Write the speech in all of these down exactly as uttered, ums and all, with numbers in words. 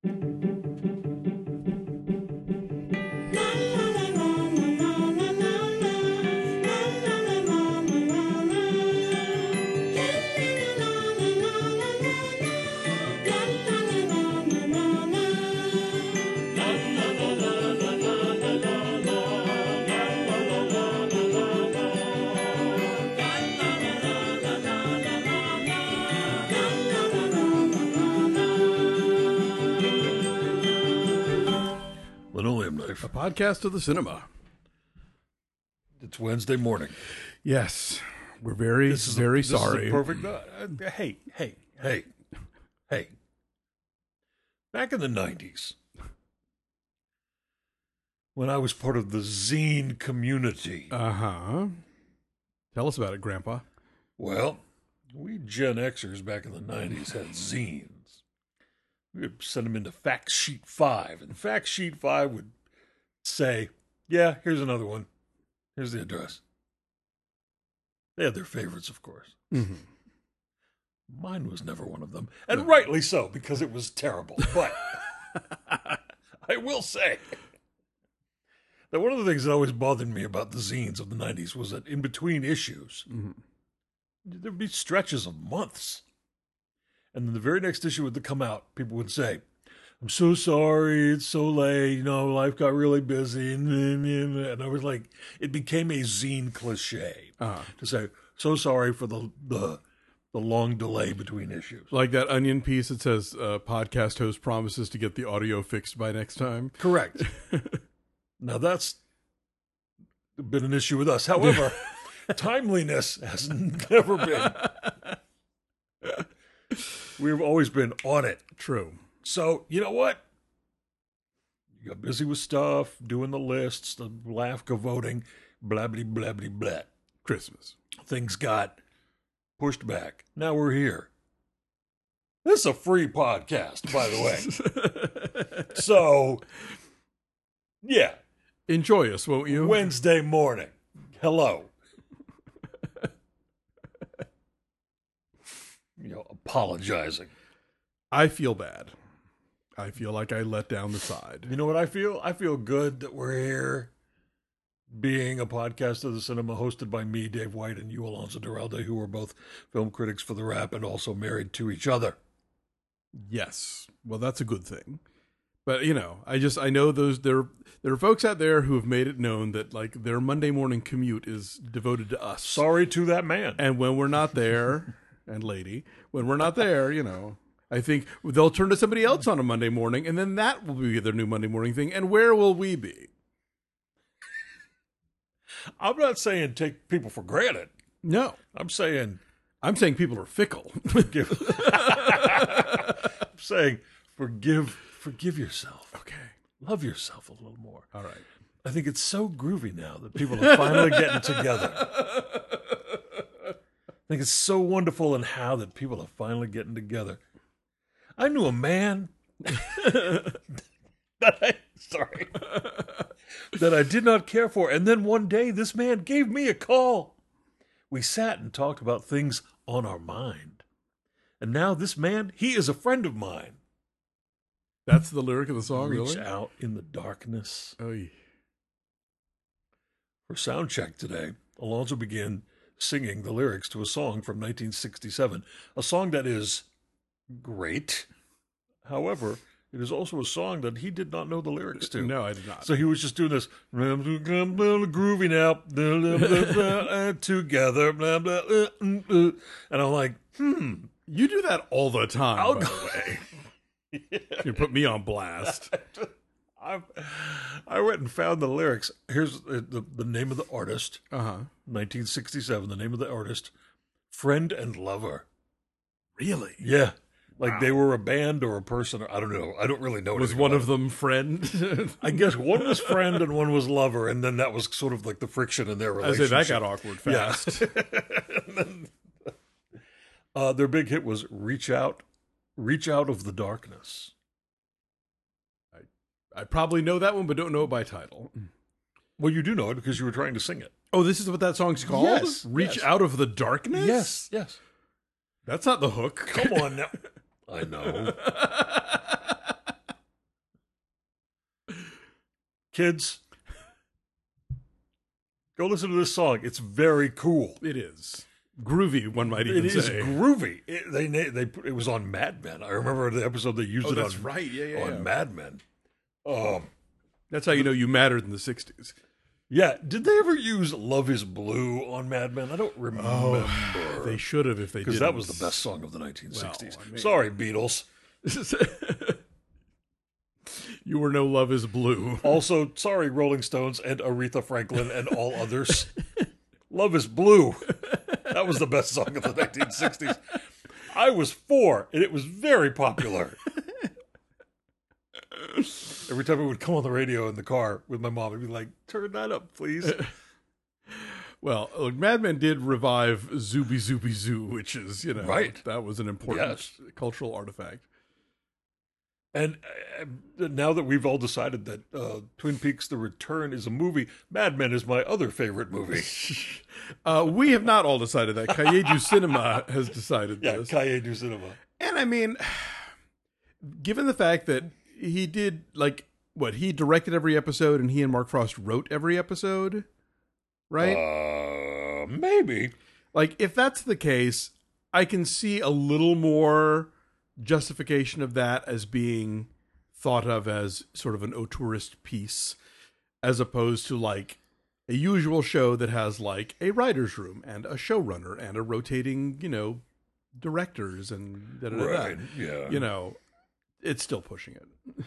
Linoleum Knife. A podcast of the cinema. It's Wednesday morning. Yes, we're very, This is very a, this sorry. Is a perfect. Uh, hey, hey, hey, hey. Back in the nineties, when I was part of the zine community, Uh huh. Tell us about it, Grandpa. well, we Gen Xers back in the nineties had zines. We would send them into Fact Sheet five, and Fact Sheet five would say, yeah, here's another one. Here's the address. They had their favorites, of course. Mm-hmm. Mine was never one of them, and rightly so, because it was terrible. But I will say that one of the things that always bothered me about the zines of the nineties was that in between issues, Mm-hmm. there'd be stretches of months. And then the very next issue would come out, people would say, I'm so sorry, it's so late, you know, life got really busy. And I was like, it became a zine cliche Uh-huh. to say, so sorry for the the, the long delay between issues. Like that Onion piece that says, uh, podcast host promises to get the audio fixed by next time. Correct. Now that's been an issue with us. However, timeliness has never been. We've always been on it. True. So, you know what? You got busy with stuff, doing the lists, the LAFCA voting, blah, blah, blah, blah, blah. Christmas. Things got pushed back. Now we're here. This is a free podcast, by the way. So, yeah. Enjoy us, won't you? Wednesday morning. Hello. You know, apologizing. I feel bad. I feel like I let down the side. You know what I feel? I feel good that we're here being a podcast of the cinema hosted by me, Dave White, and you, Alonso Duralde, who are both film critics for The Wrap and also married to each other. Yes. Well, that's a good thing. But, you know, I just, I know those, there, there are folks out there who have made it known that, like, their Monday morning commute is devoted to us. Sorry to that man. And when we're not there, and lady, when we're not there, you know, I think they'll turn to somebody else on a Monday morning, and then that will be their new Monday morning thing. And where will we be? I'm not saying take people for granted. No. I'm saying... I'm saying people are fickle. Forgive. I'm saying forgive, forgive yourself. Okay. Love yourself a little more. All right. I think it's so groovy now that people are finally getting together. I think it's so wonderful and how that people are finally getting together. I knew a man that I, sorry, that I did not care for. And then one day this man gave me a call. We sat and talked about things on our mind. And now this man, he is a friend of mine. That's the lyric of the song, Reach really? out in the darkness. Oy. For sound check today, Alonso began singing the lyrics to a song from nineteen sixty-seven, a song that is great. However, it is also a song that he did not know the lyrics to. No, I did not. So he was just doing this groovy now together, and I'm like, hmm. You do that all the time, I'll by go- the way. You put me on blast. I I went and found the lyrics. Here's the, the, the name of the artist, Uh-huh. nineteen sixty-seven, the name of the artist, Friend and Lover. Really? Yeah. Like Wow. they were a band or a person. Or, I don't know. I don't really know. Was anything one about of it. them friend? I guess one was friend and one was lover. And then that was sort of like the friction in their I say relationship. that got awkward Yeah. fast. And then, uh, their big hit was Reach Out, Reach Out of the Darkness. I probably know that one, but don't know it by title. Well, you do know it because you were trying to sing it. Oh, this is what that song's called? Yes, Reach yes. Out of the Darkness? Yes, yes. That's not the hook. Come on now. I know. kids, go listen to this song. It's very cool. It is groovy. One might even It is say groovy. It, they they put- it was on Mad Men. I remember the episode they used Oh, it that's on right. Yeah, yeah, on yeah. Mad Men. Um, That's how you know you mattered in the sixties. yeah. Did they ever use "Love Is Blue" on Mad Men? I don't remember. They should have if they did. Because that was the best song of the nineteen sixties. Well, I mean- Sorry, Beatles. You were no love is blue. Also, sorry, Rolling Stones and Aretha Franklin and all others. Love is Blue. That was the best song of the nineteen sixties. I was four, and it was very popular. Every time it would come on the radio in the car with my mom, I'd be like, turn that up, please. Well, look, Mad Men did revive Zooby Zooby Zoo, which is, you know, Right. that was an important Yes. cultural artifact. And uh, now that we've all decided that uh, Twin Peaks The Return is a movie, Mad Men is my other favorite movie. Uh, we have not all decided that. Kaiju Cinema has decided Yeah, this. Kaye du Cinema. And I mean, given the fact that he did, like, what, he directed every episode and he and Mark Frost wrote every episode, right? Uh, maybe. Like, if that's the case, I can see a little more justification of that as being thought of as sort of an auteurist piece, as opposed to, like, a usual show that has, like, a writer's room and a showrunner and a rotating, you know, directors and da-da-da-da. Right, yeah. You know, it's still pushing it.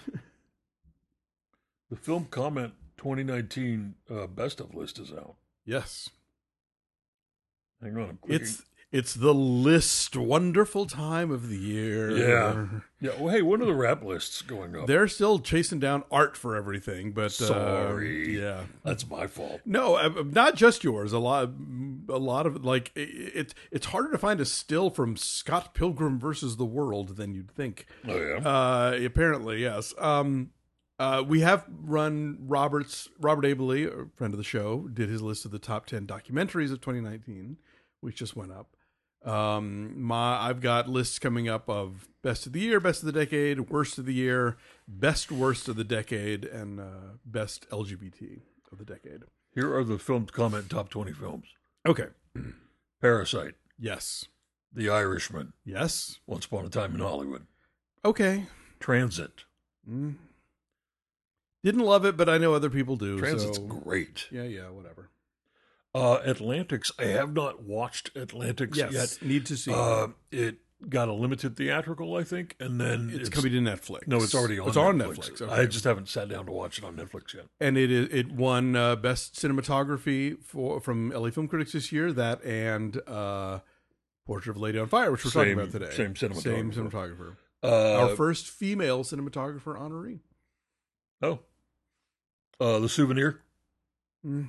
The Film Comment twenty nineteen uh, Best of list is out. Yes. Hang on, I'm clicking. It's it's the list wonderful time of the year. Yeah. Yeah, well, hey, when are the rap lists going up? They're still chasing down art for everything, but uh, Sorry. yeah. That's my fault. No, uh, not just yours. A lot, a lot of like it, it. It's harder to find a still from Scott Pilgrim versus the World than you'd think. Oh, yeah? Uh, apparently, yes. Um, uh, we have run Robert's Robert Abley, a friend of the show, did his list of the top ten documentaries of twenty nineteen, which just went up. Um, my I've got lists coming up of best of the year, best of the decade, worst of the year, best worst of the decade, and uh, best L G B T of the decade. Here are the Film Comment top twenty films. Okay. Parasite, Yes. The Irishman, Yes. Once Upon a Time in Hollywood, Okay. Transit. Mm. Didn't love it, but I know other people do. Transit's so. great. Yeah, yeah, whatever. Uh, Atlantics, I have not watched Atlantics Yes, yet. need to see. Uh, it got a limited theatrical, I think, and then it's, coming to Netflix. No, it's already on. It's Netflix. on Netflix. Okay. I just haven't sat down to watch it on Netflix yet. and it is it won uh, best cinematography for from L A Film Critics this year. That and uh, Portrait of a Lady on Fire, which we're talking Same- about today. same cinematographer. Same cinematographer. Uh, Our first female cinematographer honoree. oh, uh, The Souvenir. Mm.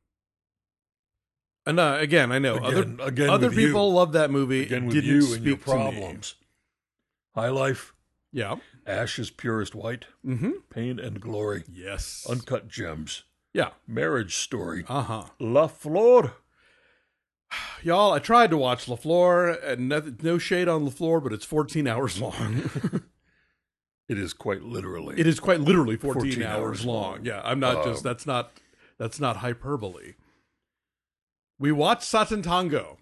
And uh, again, I know Again, other again other with you. people love that movie. Again with Didn't you speak and your to me. problems. High Life, Yeah. Ash's Purest White, Mm-hmm. Pain and Glory, Yes. Uncut Gems, yeah. Marriage Story, Uh huh. La Flor. Y'all, I tried to watch La Flor, and no, no shade on La Flor, but it's fourteen hours long. It is quite literally. It is quite literally fourteen, fourteen hours, hours long. long. Yeah, I'm not just Um, that's not that's not hyperbole. We watched Satan Tango.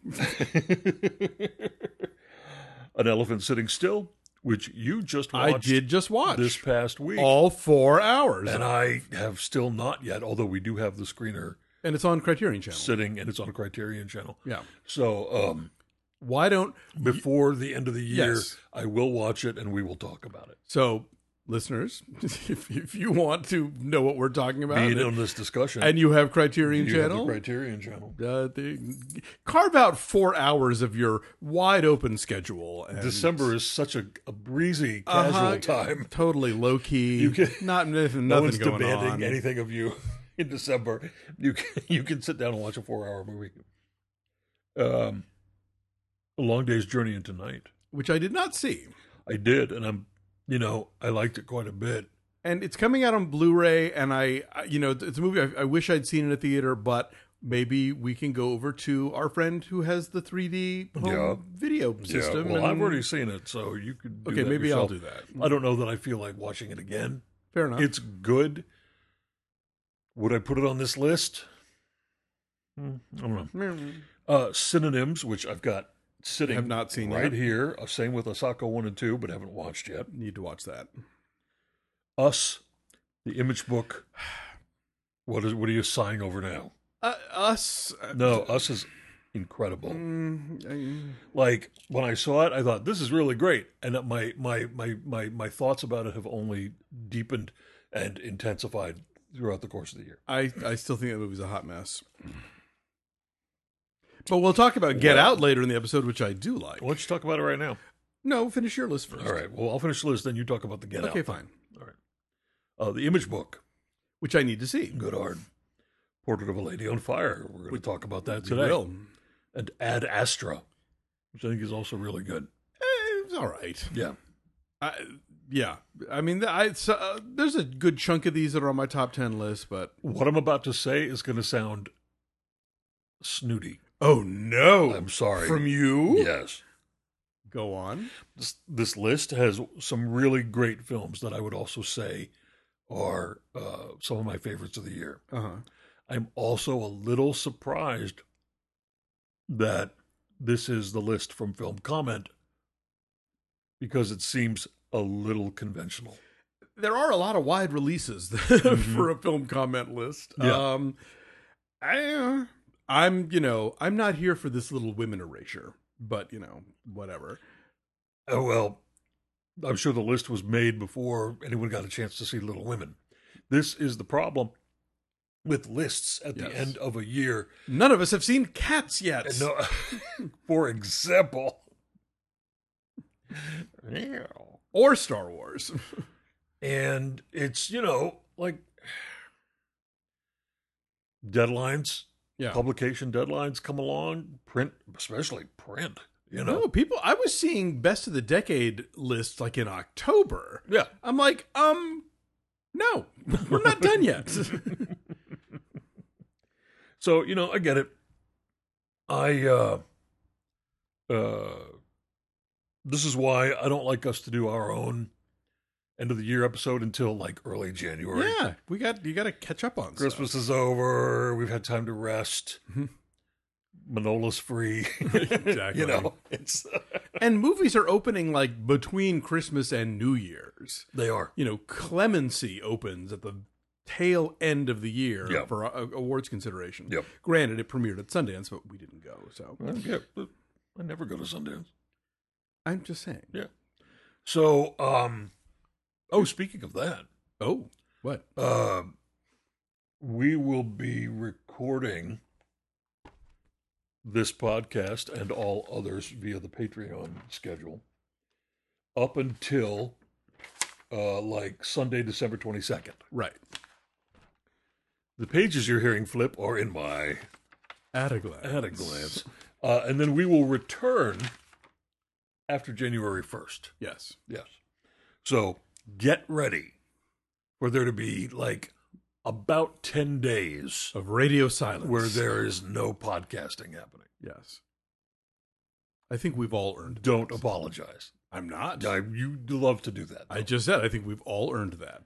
An Elephant Sitting Still, which you just I watched did just watch this past week. all four hours, And I have still not yet, although we do have the screener and it's on Criterion Channel. sitting and it's on Criterion Channel. Yeah. So um, Why don't before the end of the year, Yes. I will watch it and we will talk about it. so listeners, if if you want to know what we're talking about, Being in this discussion. and you have Criterion you have Channel, the Criterion Channel. uh, the, carve out four hours of your wide open schedule. And, December is such a, a breezy, casual Uh-huh. time. Totally low key. You can- not nothing, No nothing one's going demanding on. anything of you in December. You can, you can sit down and watch a four-hour movie. Um, A Long Day's Journey into Night. Which I did not see. I did, and I'm, you know, I liked it quite a bit. And it's coming out on Blu-ray, and I, I- you know, it's a movie I, I wish I'd seen in a theater, but maybe we can go over to our friend who has the three D home Yeah. video system. Yeah, well, and- I've already seen it, so you could do Okay, that maybe yourself. I'll do that. I don't know that I feel like watching it again. Fair enough. It's good, Would I put it on this list? Hmm, I don't know. Uh, Synonyms, which I've got sitting Have not seen right yet. here. Uh, same with Asako one and two, but haven't watched yet. Need to watch that. Us, the Image Book. What is? What are you sighing over now? Uh, us. uh, No, Us is incredible. mm, I- Like when I saw it, I thought this is really great, and that my my my my my thoughts about it have only deepened and intensified throughout the course of the year. I, I still think that movie's a hot mess. But we'll talk about Get Well- Out later in the episode, which I do like. Why don't you talk about it right now? No, finish your list first. All right. Well, I'll finish the list, then you talk about the Get Out. Okay, fine. All right. Uh, the Image Book. Which I need to see. Good art. Portrait of a Lady on Fire. We're going to talk about that We today. will. And Ad Astra, which I think is also really good. Eh, it's all right. Yeah. I, yeah. I mean, I, so, uh, there's a good chunk of these that are on my top ten list, but... What I'm about to say is going to sound snooty. Oh, no. I'm sorry. From you? Yes. Go on. This, this list has some really great films that I would also say are uh, some of my favorites of the year. Uh-huh. I'm also a little surprised that this is the list from Film Comment because it seems a little conventional. There are a lot of wide releases for a film comment list. Yeah. Um, I, uh, I'm, you know, I'm not here for this little women erasure, but, you know, whatever. Oh, well, I'm sure the list was made before anyone got a chance to see Little Women. This is the problem with lists at the Yes. end of a year. None of us have seen Cats yet. And no, for example, Or Star Wars. and it's, you know, like deadlines, Yeah. publication deadlines come along, print, especially print, you know. No, people, I was seeing best of the decade lists like in October. Yeah. I'm like, um, no, we're not done yet. So, you know, I get it. I, uh, uh, this is why I don't like us to do our own end of the year episode until like early January. Yeah, we got, you got to catch up on Christmas stuff. is over. We've had time to rest. Mhm. Manola's free. Exactly. You know, it's, And movies are opening like between Christmas and New Year's. they are. You know, Clemency opens at the tail end of the year Yeah. for uh, awards consideration. Yep. Granted, it premiered at Sundance, but we didn't go. So I, get, I never go to Sundance. I'm just saying. Yeah. So, um, oh, speaking of that, Oh, what? uh, we will be recording this podcast and all others via the Patreon schedule up until uh, like Sunday, December twenty-second. Right. The pages you're hearing flip are in my At a glance. at a glance. Uh, and then we will return after January first. Yes. Yes. So get ready for there to be like about ten days Of radio silence. where there is no podcasting happening. Yes. I think we've all earned it. Don't apologize. I'm not. I, you love to do that. I just said I think we've all earned that.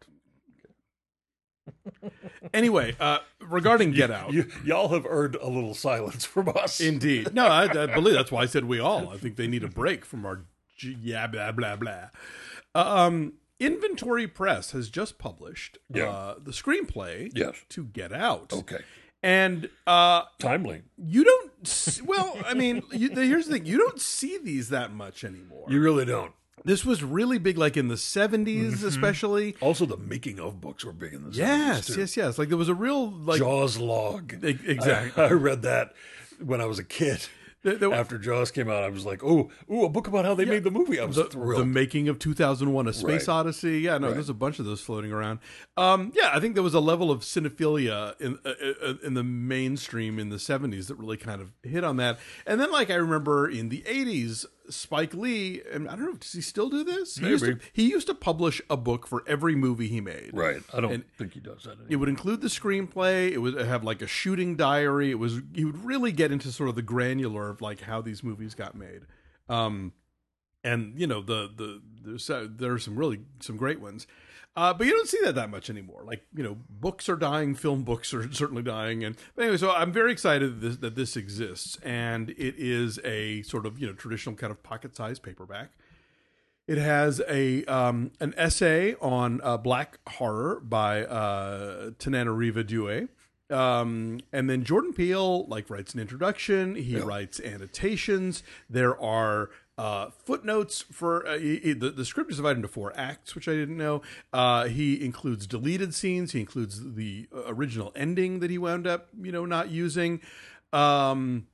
Anyway, uh, regarding Get Out. You, y'all have earned a little silence from us. Indeed. No, I, I believe that's why I said we all. I think they need a break from our g- yeah, blah, blah, blah. Um, Inventory Press has just published Yeah. uh, the screenplay Yes. to Get Out. Okay. And uh, Timely. you don't, s- well, I mean, you, here's the thing. You don't see these that much anymore. You really don't. This was really big, like in the seventies, especially. Also, the making of books were big in the Yes, seventies, too. yes, yes. Like there was a real, like, Jaws log. E- exactly. I, I read that when I was a kid. the, the- After Jaws came out, I was like, "Oh, ooh, a book about how they made the movie." I was the, thrilled. the making of two thousand one: A Space Right. Odyssey. Yeah, no, Right. there's a bunch of those floating around. Um, yeah, I think there was a level of cinephilia in uh, uh, in the mainstream in the seventies that really kind of hit on that. And then, like I remember in the eighties, Spike Lee, and I don't know, does he still do this? He used Maybe. to, he used to publish a book for every movie he made. right. I don't And- think he does that anymore. It would include the screenplay. It would have like a shooting diary. It was he would really get into sort of the granular of like how these movies got made. Um, and you know the the there's uh, there are some really some great ones. Uh, but you don't see that that much anymore. Like, you know, books are dying, film books are certainly dying. And but anyway, so I'm very excited that this, that this exists. And it is a sort of, you know, traditional kind of pocket-sized paperback. It has a um, an essay on uh, black horror by uh, Tananarive Due. Um, and then Jordan Peele, like, writes an introduction. He yeah. writes annotations. There are... Uh, footnotes for uh, he, he, the, the script is divided into four acts, which I didn't know. Uh, he includes deleted scenes. He includes the original ending that he wound up, you know, not using. Um,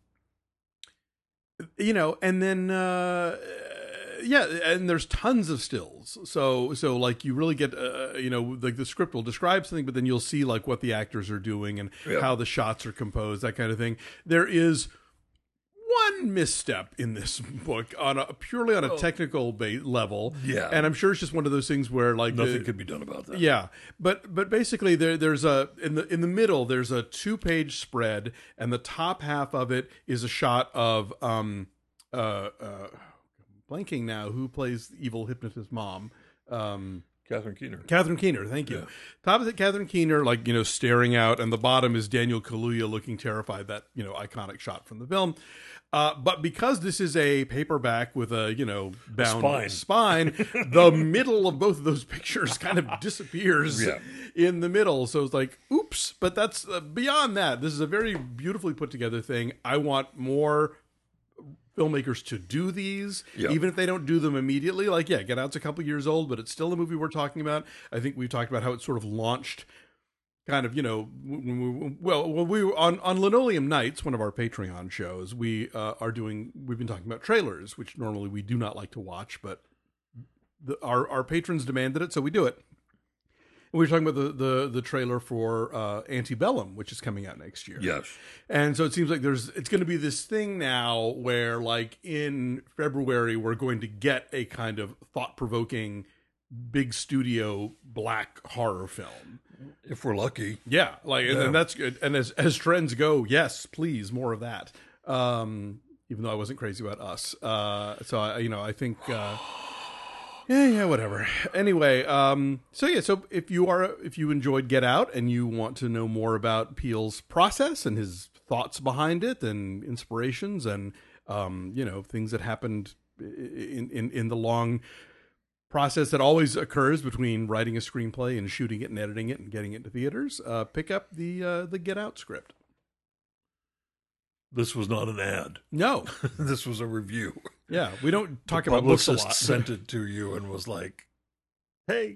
you know, and then uh, yeah, and there's tons of stills. So so like you really get uh, you know, like the script will describe something, but then you'll see like what the actors are doing and yeah. how the shots are composed, that kind of thing. There is one misstep in this book on a purely on a technical ba- level, yeah, and I'm sure it's just one of those things where like nothing the, could be done about that. Yeah, but but basically there there's a in the in the middle there's a two page spread, and the top half of it is a shot of um uh uh blanking now who plays the evil hypnotist mom. Um, Catherine Keener. Catherine Keener, thank you. Yeah. Top of it, Catherine Keener, like, you know, staring out, and the bottom is Daniel Kaluuya looking terrified, that, you know, iconic shot from the film. Uh, but because this is a paperback with a, you know, bound spine, spine the middle of both of those pictures kind of disappears yeah. in the middle. So it's like, oops. But that's uh, beyond that. This is a very beautifully put together thing. I want more filmmakers to do these, yeah. even if they don't do them immediately. Like, yeah, Get Out's a couple years old, but it's still a movie we're talking about. I think we've talked about how it sort of launched kind of, you know, when we, well, when we were on, on Linoleum Nights, one of our Patreon shows, we uh, are doing, we've been talking about trailers, which normally we do not like to watch, but the, our, our patrons demanded it, so we do it. We were talking about the, the, the trailer for uh, Antebellum, which is coming out next year. Yes. And so it seems like there's it's going to be this thing now where, like, in February, we're going to get a kind of thought-provoking, big studio black horror film. If we're lucky. Yeah, like, yeah. And, and that's good. And as, as trends go, yes, please, more of that. Um, even though I wasn't crazy about Us. Uh, so, I, you know, I think... Uh, Yeah, yeah, whatever. Anyway, um, so yeah, so if you are, if you enjoyed Get Out and you want to know more about Peele's process and his thoughts behind it and inspirations and, um, you know, things that happened in, in, in the long process that always occurs between writing a screenplay and shooting it and editing it and getting it to theaters, uh, pick up the, uh, the Get Out script. This was not an ad. No. This was a review. Yeah, we don't talk the about books a lot. Publicist sent it to you and was like, hey.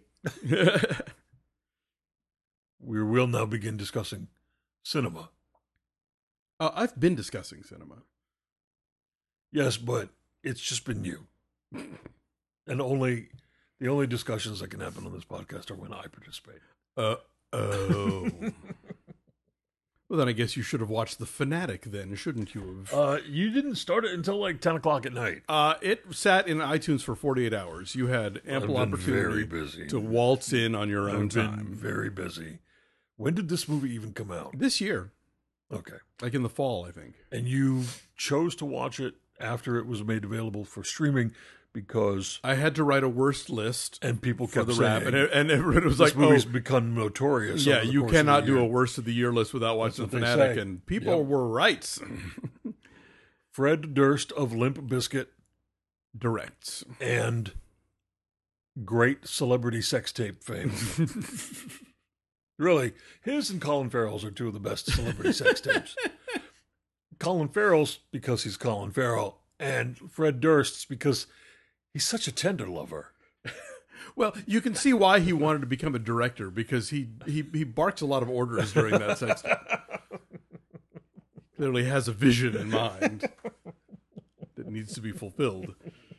We will now begin discussing cinema. Uh, I've been discussing cinema. Yes, but it's just been you. And only the only discussions that can happen on this podcast are when I participate. Uh, oh. Well, then I guess you should have watched The Fanatic then, shouldn't you have? Uh, you didn't start it until like ten o'clock at night. Uh, it sat in iTunes for forty-eight hours. You had ample I've been opportunity very busy. to waltz in on your I've own been time. very busy. When did this movie even come out? This year. Okay. Like in the fall, I think. And you chose to watch it after it was made available for streaming because... I had to write a worst list. And people for kept the saying... rap, and, it, and everyone was this like, movie's oh, become notorious. yeah, over the you course of cannot the do year. a worst of the year list without watching That's The what they Fanatic. say. And people Yep. were right. Fred Durst of Limp Bizkit Directs. and great celebrity sex tape fame. Really, his and Colin Farrell's are two of the best celebrity sex tapes. Colin Farrell's because he's Colin Farrell, and Fred Durst's because he's such a tender lover. Well, you can see why he wanted to become a director, because he, he, he barks a lot of orders during that sex tape. Clearly has a vision in mind that needs to be fulfilled.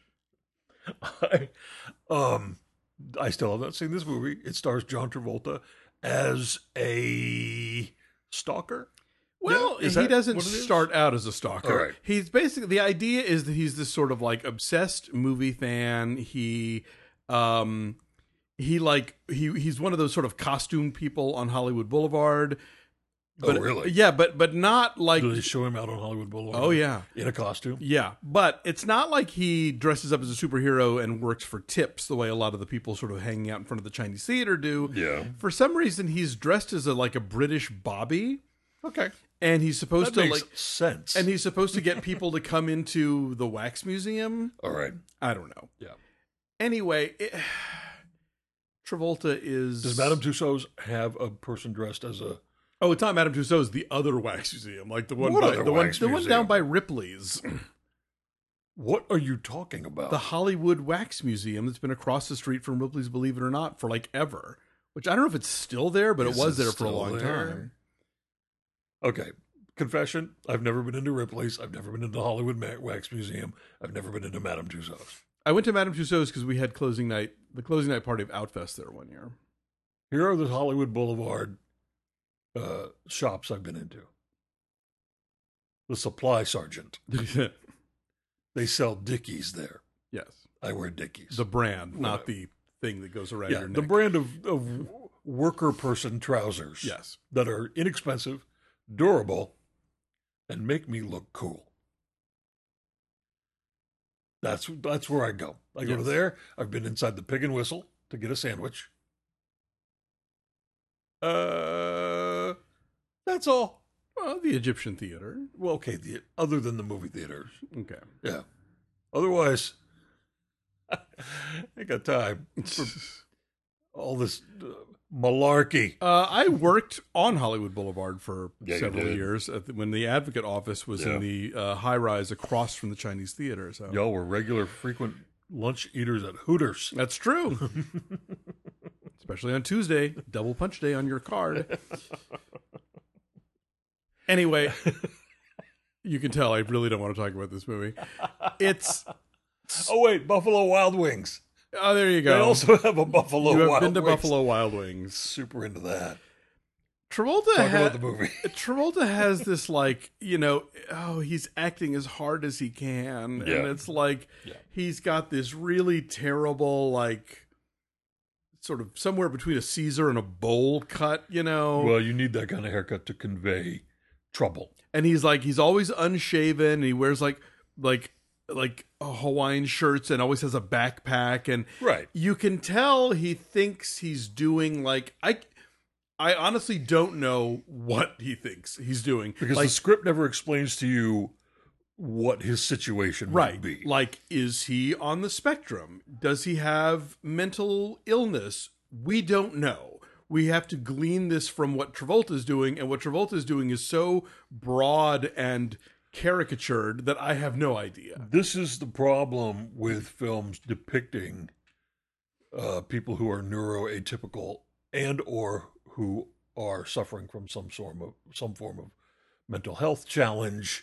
I, um, I still have not seen this movie. It stars John Travolta as a stalker. Well, Yeah, is he that doesn't what it is? start out as a stalker. All right. He's basically, the idea is that he's this sort of like obsessed movie fan. He, um, he like, he, he's one of those sort of costume people on Hollywood Boulevard. But, Oh, really? Yeah, but but not like. Do they show him out on Hollywood Boulevard? Oh yeah, in a costume. yeah. But it's not like he dresses up as a superhero and works for tips the way a lot of the people sort of hanging out in front of the Chinese theater do. Yeah. For some reason, he's dressed as a like a British Bobby, Okay. and he's supposed That to makes like, sense. and he's supposed to get people to come into the wax museum. All right. I don't know. Yeah. Anyway, it, Travolta is. Does Madame Tussauds have a person dressed as a? Oh, it's not Madame Tussauds. The other wax museum, like the one, What by, other the one, wax the one museum? down by Ripley's, What are you talking about? the Hollywood Wax Museum that's been across the street from Ripley's, believe it or not, for like ever. Which I don't know if it's still there, but Is it was it there for a still long there? time. Okay. Confession: I've never been into Ripley's. I've never been into the Hollywood Ma- Wax Museum. I've never been into Madame Tussauds. I went to Madame Tussauds because we had closing night, the closing night party of Outfest there one year. Here are the Hollywood Boulevard uh, shops I've been into. The Supply Sergeant. yes, They sell Dickies there. I wear Dickies. the brand, not Whatever. the thing that goes around yeah, your neck. the brand of, of worker person trousers. Yes. That are inexpensive, durable, and make me look cool. That's that's where I go. I go Yes. to there. I've been inside the Pig and Whistle to get a sandwich. Uh, that's all. Well, the Egyptian theater. Well, okay. The, other than the movie theaters, Okay. yeah. Otherwise, I ain't got time for all this uh, malarkey. Uh, I worked on Hollywood Boulevard for Yeah, you several did. years at the, when the Advocate office was Yeah. in the uh, high rise across from the Chinese theater. So Y'all were regular, frequent lunch eaters at Hooters. that's true. Especially on Tuesday, double punch day on your card. Anyway, you can tell I really don't want to talk about this movie. It's Oh wait, Buffalo Wild Wings. oh, there you They go. also have a Buffalo you have Wild been to Wings. Buffalo Wild Wings. Super into that. Travolta Talk ha- about the movie. Travolta has this like, you know, oh, he's acting as hard as he can. Yeah. And it's like Yeah. he's got this really terrible, like sort of somewhere between a Caesar and a bowl cut, you know. Well, you need that kind of haircut to convey trouble. And he's like he's always unshaven and he wears like like like Hawaiian shirts and always has a backpack, and Right. you can tell he thinks he's doing like I I honestly don't know what he thinks he's doing. Because like, the script never explains to you what his situation right. might be. Like, is he on the spectrum? Does he have mental illness? We don't know. We have to glean this from what Travolta's doing, and what Travolta's doing is so broad and caricatured that I have no idea. This is the problem with films depicting uh, people who are neuroatypical and or who are suffering from some sort of some form of mental health challenge.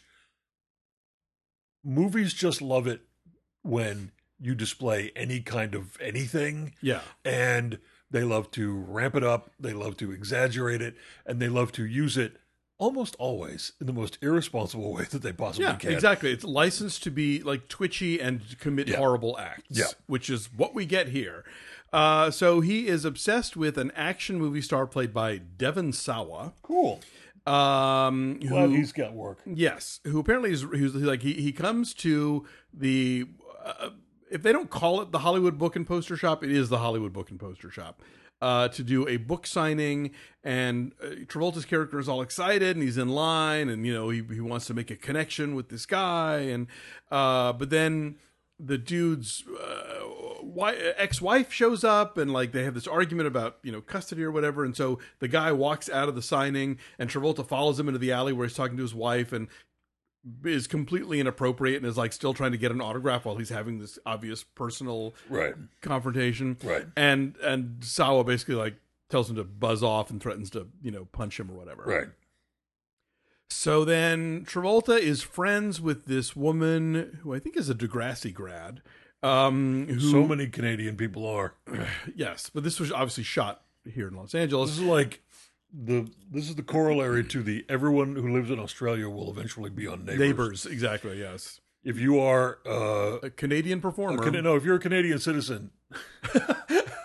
Movies just love it when you display any kind of anything, Yeah. and they love to ramp it up, they love to exaggerate it, and they love to use it almost always in the most irresponsible way that they possibly Yeah, can. exactly. It's licensed to be like twitchy and commit Yeah. horrible acts, Yeah. which is what we get here. Uh, so he is obsessed with an action movie star played by Devon Sawa. Cool. Um, who, Well, he's got work. yes, who apparently is who's like he he comes to the uh, if they don't call it the Hollywood Book and Poster Shop, it is the Hollywood Book and Poster Shop. Uh, to do a book signing, and uh, Travolta's character is all excited, and he's in line, and you know he he wants to make a connection with this guy, and uh, but then the dude's uh, wi- ex-wife shows up, and like they have this argument about you know custody or whatever, and so the guy walks out of the signing, and Travolta follows him into the alley where he's talking to his wife, and is completely inappropriate and is like still trying to get an autograph while he's having this obvious personal Right. confrontation. Right. And and Sawa basically like tells him to buzz off and threatens to, you know, punch him or whatever. Right. So then Travolta is friends with this woman who I think is a Degrassi grad. Um who, So many Canadian people are. yes, but this was obviously shot here in Los Angeles. This is like the this is the corollary to the everyone who lives in Australia will eventually be on Neighbours. Neighbors, exactly, yes. If you are uh A Canadian performer. Can- no, if you're a Canadian citizen,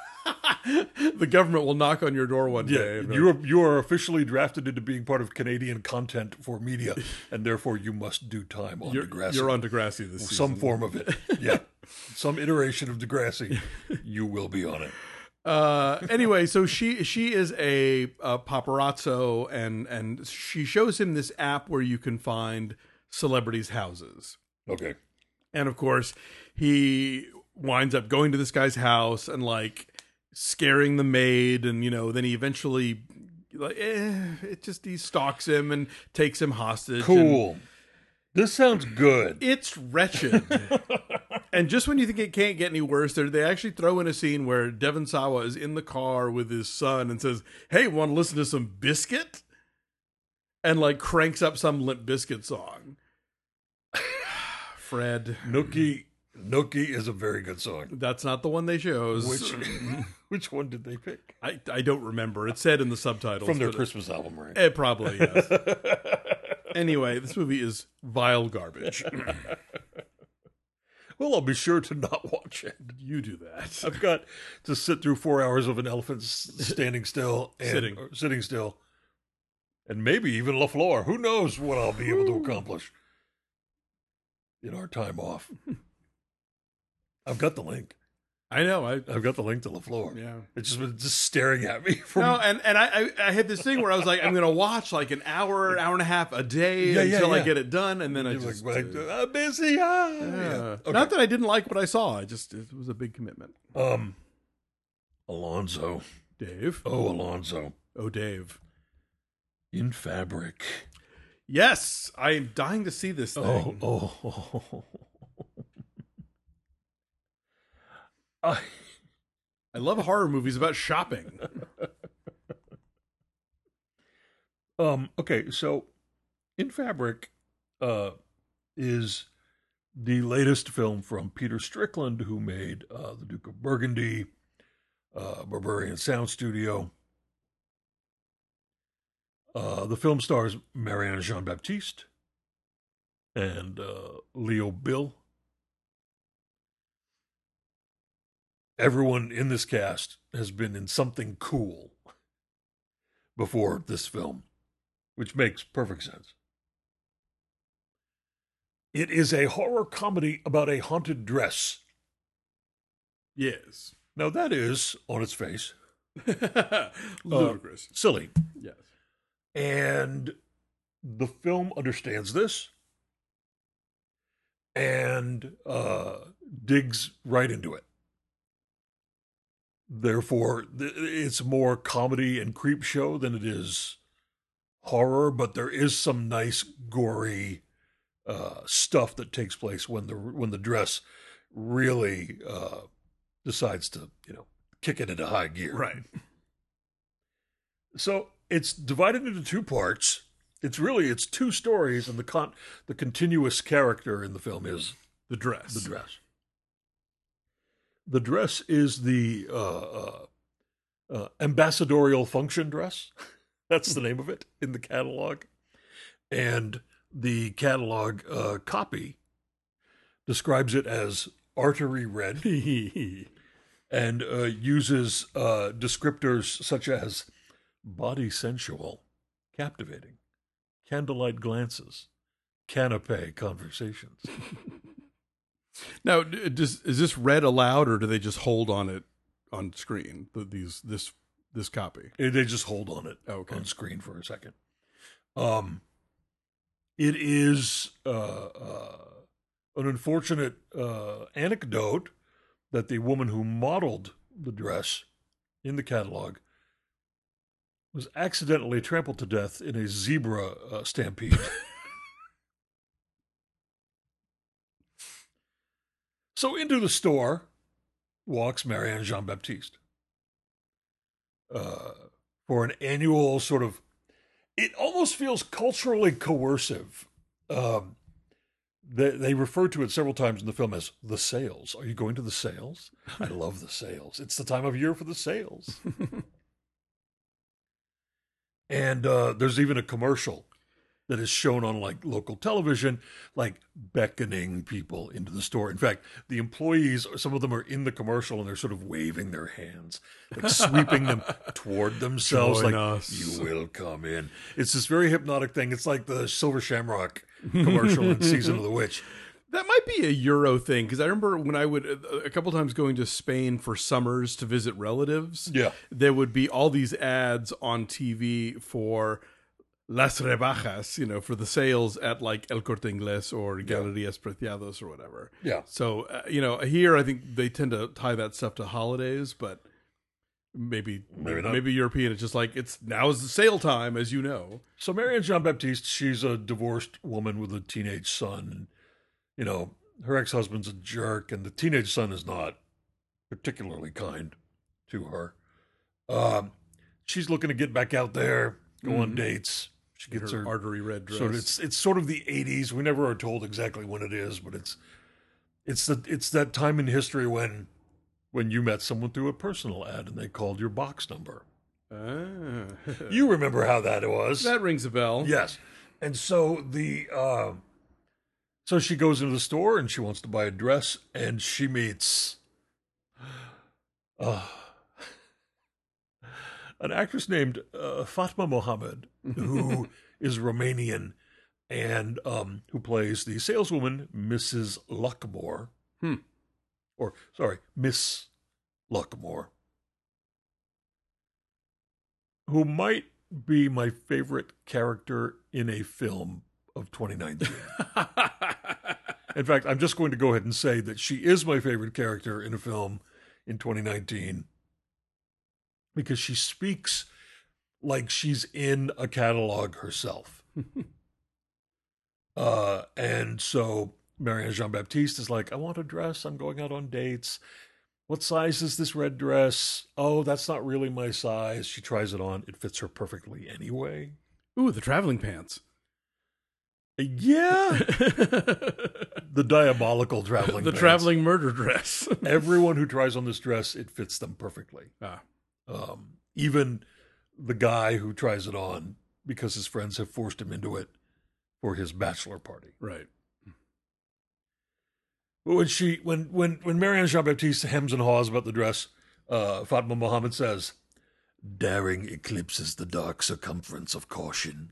The government will knock on your door one Yeah, day. and- you are you are officially drafted into being part of Canadian content for media, and therefore you must do time on You're, Degrassi. you're on Degrassi this season. Some form of it. Yeah, some iteration of Degrassi. You will be on it. Uh, anyway, so she she is a, a paparazzo, and and she shows him this app where you can find celebrities' houses. Okay. And of course, he winds up going to this guy's house and like scaring the maid, and you know, then he eventually like eh, it just he stalks him and takes him hostage. Cool. and This sounds good. It's wretched. And just when you think it can't get any worse, they they actually throw in a scene where Devon Sawa is in the car with his son and says, "Hey, want to listen to some Biscuit?" And like cranks up some Limp Bizkit song. Fred, Nookie Nookie is a very good song. that's not the one they chose. Which which one did they pick? I, I don't remember. It said in the subtitles. From their but Christmas album, right? It, it probably, yes. Anyway, this movie is vile garbage. Well, I'll be sure to not watch it. You do that. I've got to sit through four hours of an elephant s- standing still. And, Sitting. or sitting still. And maybe even LaFleur. Who knows what I'll be able to accomplish in our time off. I've got the link. I know. I I've got the link to LaFleur. yeah. It's just been just staring at me from No, and and I, I I had this thing where I was like, I'm gonna watch like an hour, hour and a half a day Yeah, yeah, until I yeah. get it done, and then I You're just like, uh, I'm busy. Ah. yeah. Yeah. Okay. Not that I didn't like what I saw. I just it was a big commitment. Um, Alonzo. Dave, Oh, Alonzo. oh Dave, In Fabric. yes, I am dying to see this thing. Oh, oh, oh. I, I love horror movies about shopping. um, okay, so In Fabric uh, is the latest film from Peter Strickland, who made uh, The Duke of Burgundy, uh, Barbarian Sound Studio. Uh, the film stars Marianne Jean-Baptiste and uh, Leo Bill. Everyone in this cast has been in something cool before this film, which makes perfect sense. It is a horror comedy about a haunted dress. Yes, Now, that is, on its face, ludicrous. silly. Yes, And the film understands this and uh, digs right into it. Therefore, th- it's more comedy and creep show than it is horror, but there is some nice gory uh, stuff that takes place when the when the dress really uh, decides to, you know, kick it into high gear. right. So it's divided into two parts. It's really it's two stories, and the con the continuous character in the film is The dress. the dress. The dress is the uh, uh, uh, ambassadorial function dress. That's the name of it in the catalog. And the catalog uh, copy describes it as artery red and uh, uses uh, descriptors such as body sensual, captivating, candlelight glances, canapé conversations. Now, d- does, is this read aloud, or do they just hold on it on screen? The, these this this copy. Eh, They just hold on it Okay. on screen for a second. Um, it is uh, uh, an unfortunate uh, anecdote that the woman who modeled the dress in the catalog was accidentally trampled to death in a zebra uh, stampede. So into the store walks Marianne Jean-Baptiste uh, for an annual sort of, it almost feels culturally coercive. Um, they, they refer to it several times in the film as the sales. Are you going to the sales? I love the sales. It's the time of year for the sales. And uh, there's even a commercial that is shown on like local television, like beckoning people into the store. In fact, the employees, some of them are in the commercial and they're sort of waving their hands, like sweeping them toward themselves, Join like, us. you will come in. It's this very hypnotic thing. It's like the Silver Shamrock commercial in Season of the Witch. That might be a Euro thing, because I remember when I would, a couple times going to Spain for summers to visit relatives, Yeah. there would be all these ads on T V for las rebajas, you know, for the sales at like El Corte Inglés or Galerías Preciados or whatever. Yeah. So, uh, you know, here I think they tend to tie that stuff to holidays, but maybe Maybe not. maybe European, it's just like, it's now is the sale time, as you know. So Marianne Jean-Baptiste, she's a divorced woman with a teenage son. And, you know, her ex-husband's a jerk, and the teenage son is not particularly kind to her. Um, she's looking to get back out there, go on dates. She gets Her her, artery red dress. sort of, it's it's sort of the eighties. We never are told exactly when it is, but it's it's the it's that time in history when when you met someone through a personal ad and they called your box number. Ah. You remember how that was? That rings a bell. Yes. And so the uh, so she goes into the store and she wants to buy a dress, and she meets uh, an actress named uh, Fatma Mohammed, who is Romanian and um, who plays the saleswoman Missus Luckmore. Hmm. Or, sorry, Miss Luckmore, who might be my favorite character in a film of twenty nineteen. In fact, I'm just going to go ahead and say that she is my favorite character in a film in twenty nineteen because she speaks like she's in a catalog herself. uh, and so Marianne Jean-Baptiste is like, I want a dress. I'm going out on dates. What size is this red dress? Oh, that's not really my size. She tries it on. It fits her perfectly anyway. Ooh, the traveling pants. Yeah. The diabolical traveling The pants. traveling murder dress. Everyone who tries on this dress, it fits them perfectly. Ah. Um, even the guy who tries it on because his friends have forced him into it for his bachelor party. Right. But when she, when when when Marianne Jean-Baptiste hems and haws about the dress, uh, Fatma Mohammed says, "Daring eclipses the dark circumference of caution."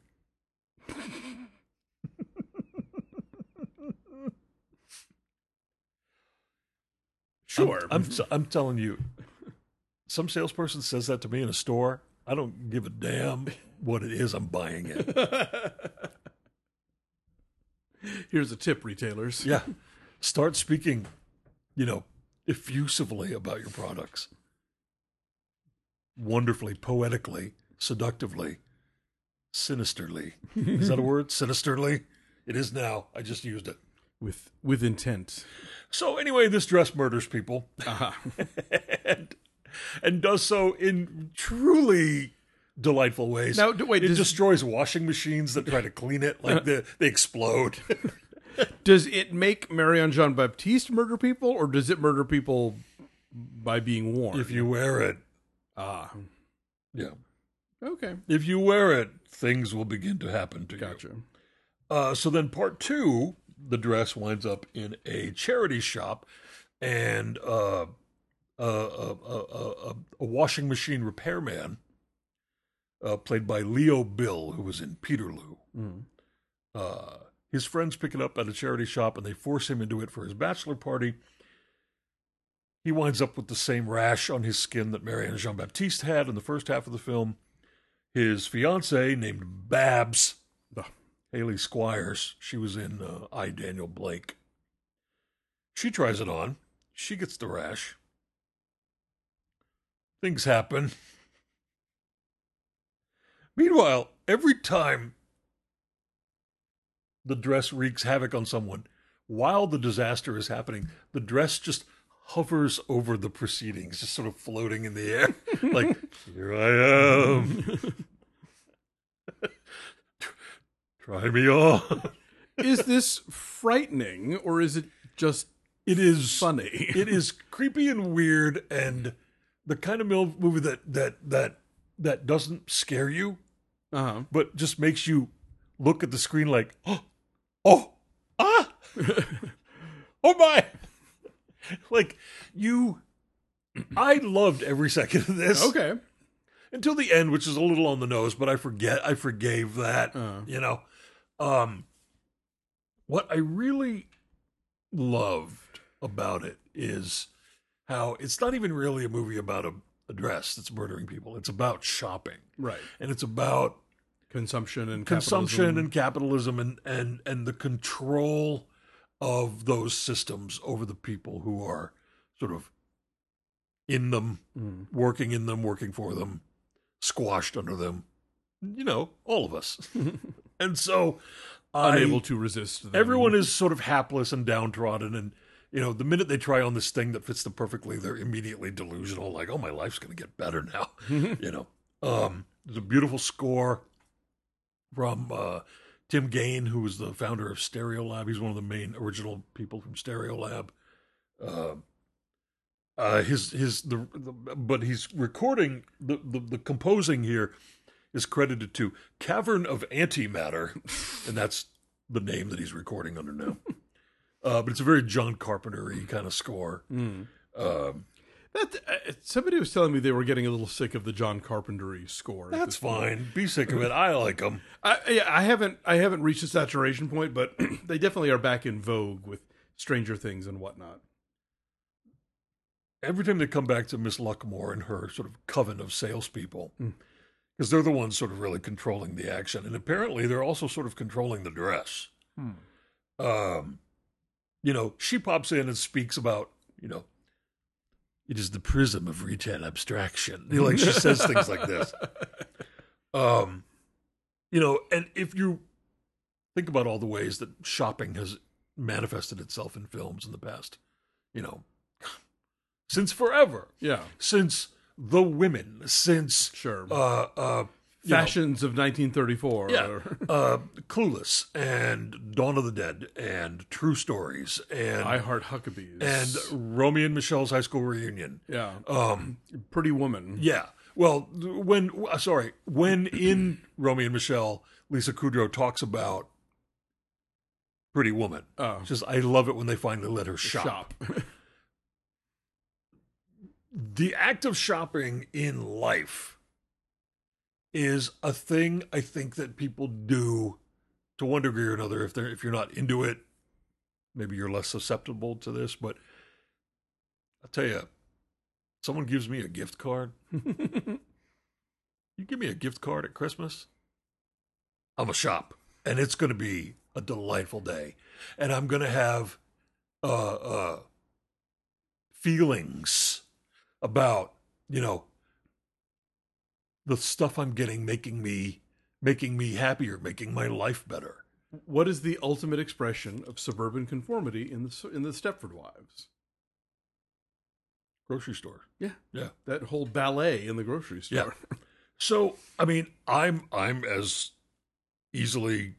Sure. I'm, I'm I'm telling you, some salesperson says that to me in a store. I don't give a damn what it is. I'm buying it. Here's a tip, retailers. Yeah. Start speaking, you know, effusively about your products. Wonderfully, poetically, seductively, sinisterly. Is that a word? Sinisterly? It is now. I just used it. With with intent. So anyway, this dress murders people. Uh-huh. and, and does so in truly delightful ways. Now, d- wait, it does- destroys washing machines that try to clean it. Like they, they explode. Does it make Marianne Jean-Baptiste murder people, or does it murder people by being worn? If you wear it, Ah. yeah. Okay. If you wear it, things will begin to happen to Gotcha. you. Uh, so then part two, the dress winds up in a charity shop, and uh, a, a, a, a, a washing machine repairman, uh, played by Leo Bill, who was in Peterloo. Mm. Uh, his friends pick it up at a charity shop, and they force him into it for his bachelor party. He winds up with the same rash on his skin that Marianne Jean-Baptiste had in the first half of the film. His fiancée, named Babs, Ugh. Haley Squires, she was in uh, I, Daniel Blake. She tries it on. She gets the rash. Things happen. Meanwhile, every time the dress wreaks havoc on someone, while the disaster is happening, the dress just hovers over the proceedings, just sort of floating in the air. Like, here I am. Try me on. Is this frightening, or is it just It is funny? It is creepy and weird, and the kind of mil- movie that that that that doesn't scare you, Uh-huh. but just makes you look at the screen like, oh, oh ah, oh my. Like, you, I loved every second of this. Okay. Until the end, which is a little on the nose, but I forget, I forgave that, Uh. you know. Um, what I really loved about it is how it's not even really a movie about a, a dress that's murdering people. It's about shopping. Right. And it's about Consumption and consumption capitalism. and capitalism and, and, and the control of those systems over the people who are sort of in them, Mm. working in them, working for them, squashed under them. You know, all of us. And so Unable I, to resist them. everyone is sort of hapless and downtrodden. And, you know, the minute they try on this thing that fits them perfectly, they're immediately delusional. Like, oh, my life's going to get better now. You know, um, there's a beautiful score from uh, Tim Gain, who was the founder of Stereolab. He's one of the main original people from Stereolab. Uh, uh, his his the, the but he's recording the, the the composing here is credited to Cavern of Antimatter, and that's the name that he's recording under now. Uh, but it's a very John Carpenter-y kind of score. Mm. Um, That uh, somebody was telling me they were getting a little sick of the John Carpenter score. at that's this point. fine. Be sick of it. I like him. I, yeah, I haven't I haven't reached a saturation point, but they definitely are back in vogue with Stranger Things and whatnot. Every time they come back to Miss Luckmore and her sort of coven of salespeople, Mm. because they're the ones sort of really controlling the action, and apparently they're also sort of controlling the dress. Hmm. Um, you know, she pops in and speaks about, you know, it is the prism of retail abstraction. You know, like she says things like this. Um, you know, and if you think about all the ways that shopping has manifested itself in films in the past, you know, since forever, Yeah, since The Women, since sure. uh, uh, you know, Fashions of nineteen thirty-four. yeah, or uh, Clueless and Dawn of the Dead and True Stories and I Heart Huckabees. and Romeo and Michelle's high school reunion. yeah, Um, Pretty Woman. yeah. Well, when uh, sorry, when in Romeo and Michelle, Lisa Kudrow talks about Pretty Woman. Oh, She says, "I love it when they finally let her shop." shop. The act of shopping in life is a thing I think that people do to one degree or another. If they're if you're not into it, maybe you're less susceptible to this. But I'll tell you, someone gives me a gift card. You give me a gift card at Christmas, I'm a shop, and it's going to be a delightful day, and I'm going to have uh, uh, feelings about, you know, the stuff I'm getting making me making me happier, making my life better. What is the ultimate expression of suburban conformity in the in the Stepford Wives? Grocery store. Yeah, Yeah. that whole ballet in the grocery store. So, I mean, I'm I'm as easily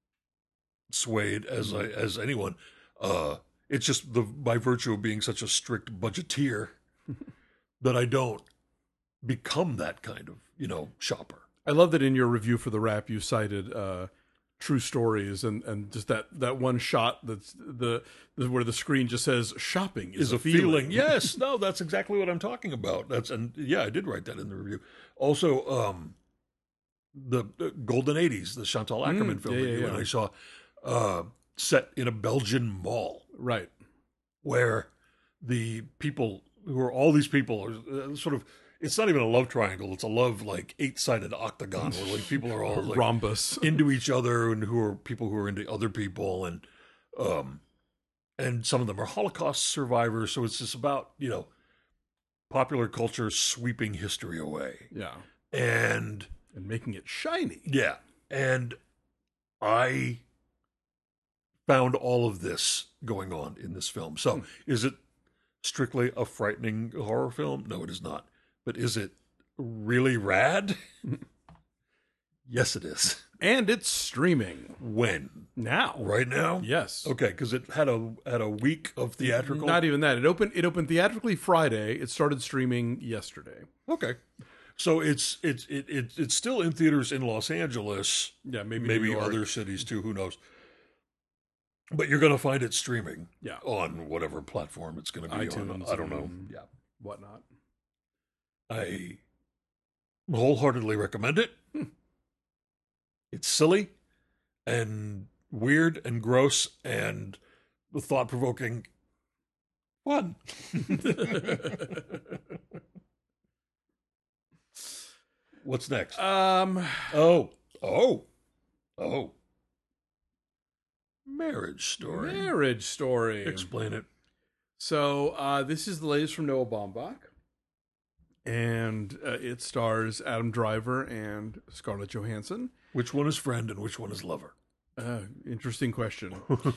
swayed as I as anyone. Uh, it's just the by virtue of being such a strict budgeteer that I don't become that kind of, you know, shopper. I love that in your review for the Wrap you cited uh, True Stories and, and just that, that one shot that's the, the where the screen just says shopping is, Is a feeling. Yes, no, that's exactly what I'm talking about. That's and yeah, I did write that in the review. Also, um, the, the Golden eighties, the Chantal Ackerman Mm, film yeah, that yeah, you yeah. and I saw, uh, set in a Belgian mall, Right. where the people who are all these people are uh, sort of. It's not even a love triangle. It's a love like eight sided octagon where like people are all like Rhombus. into each other and who are people who are into other people and um and some of them are Holocaust survivors. So it's just about, you know, popular culture sweeping history away. Yeah. And And making it shiny. yeah, and I found all of this going on in this film. So is it strictly a frightening horror film? No, it is not. But is it really rad? Yes, it is. And it's streaming When? now. Right now? Yes. Okay, because it had a had a week of theatrical. Not even that. It opened it opened theatrically Friday. It started streaming yesterday. Okay, So it's it's it, it it's still in theaters in Los Angeles, Yeah, maybe maybe New York. other cities too. Who knows? But you're going to find it streaming, Yeah. on whatever platform it's going to be on. iTunes I don't know. and Yeah, whatnot. I wholeheartedly recommend it. Hmm. It's silly and weird and gross and thought provoking. Fun. What's next? Um, Oh, oh, oh. Marriage Story. Marriage Story. Explain it. So uh, this is the latest from Noah Baumbach, and uh, it stars Adam Driver and Scarlett Johansson. Which one is friend and which one is lover? Uh, interesting question.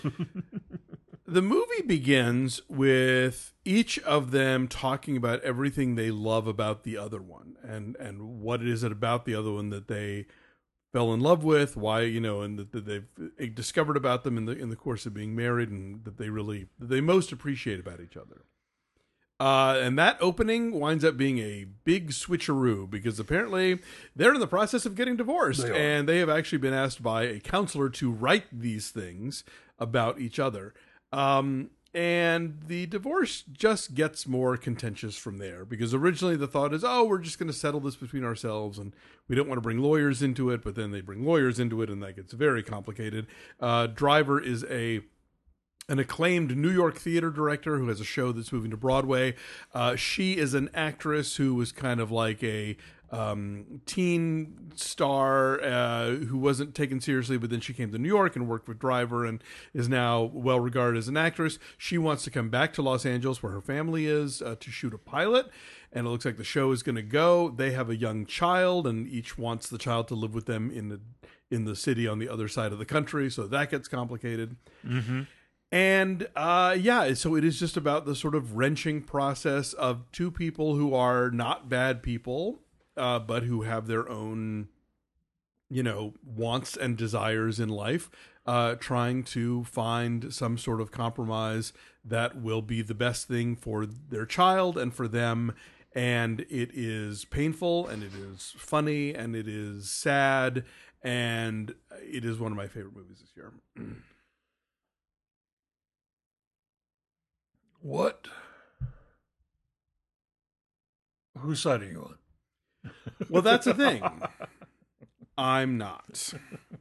The movie begins with each of them talking about everything they love about the other one, and and what it is it about the other one that they fell in love with, why, you know, and that, that they've discovered about them in the in the course of being married, and that they really that they most appreciate about each other. Uh, and that opening winds up being a big switcheroo, because apparently they're in the process of getting divorced, They are. and they have actually been asked by a counselor to write these things about each other. Um, and the divorce just gets more contentious from there, because originally the thought is, oh, we're just going to settle this between ourselves, and we don't want to bring lawyers into it. But then they bring lawyers into it, and that gets very complicated. Uh, Driver is a an acclaimed New York theater director who has a show that's moving to Broadway. Uh, she is an actress who was kind of like a um, teen star uh, who wasn't taken seriously, but then she came to New York and worked with Driver and is now well regarded as an actress. She wants to come back to Los Angeles, where her family is, uh, to shoot a pilot. And it looks like the show is going to go. They have a young child, and each wants the child to live with them in the in the city on the other side of the country. So that gets complicated. Mm-hmm. And uh, yeah, so it is just about the sort of wrenching process of two people who are not bad people, uh, but who have their own, you know, wants and desires in life, uh, trying to find some sort of compromise that will be the best thing for their child and for them. And it is painful, and it is funny, and it is sad, and it is one of my favorite movies this year. What? Whose side are you on? Well, that's the thing. I'm not.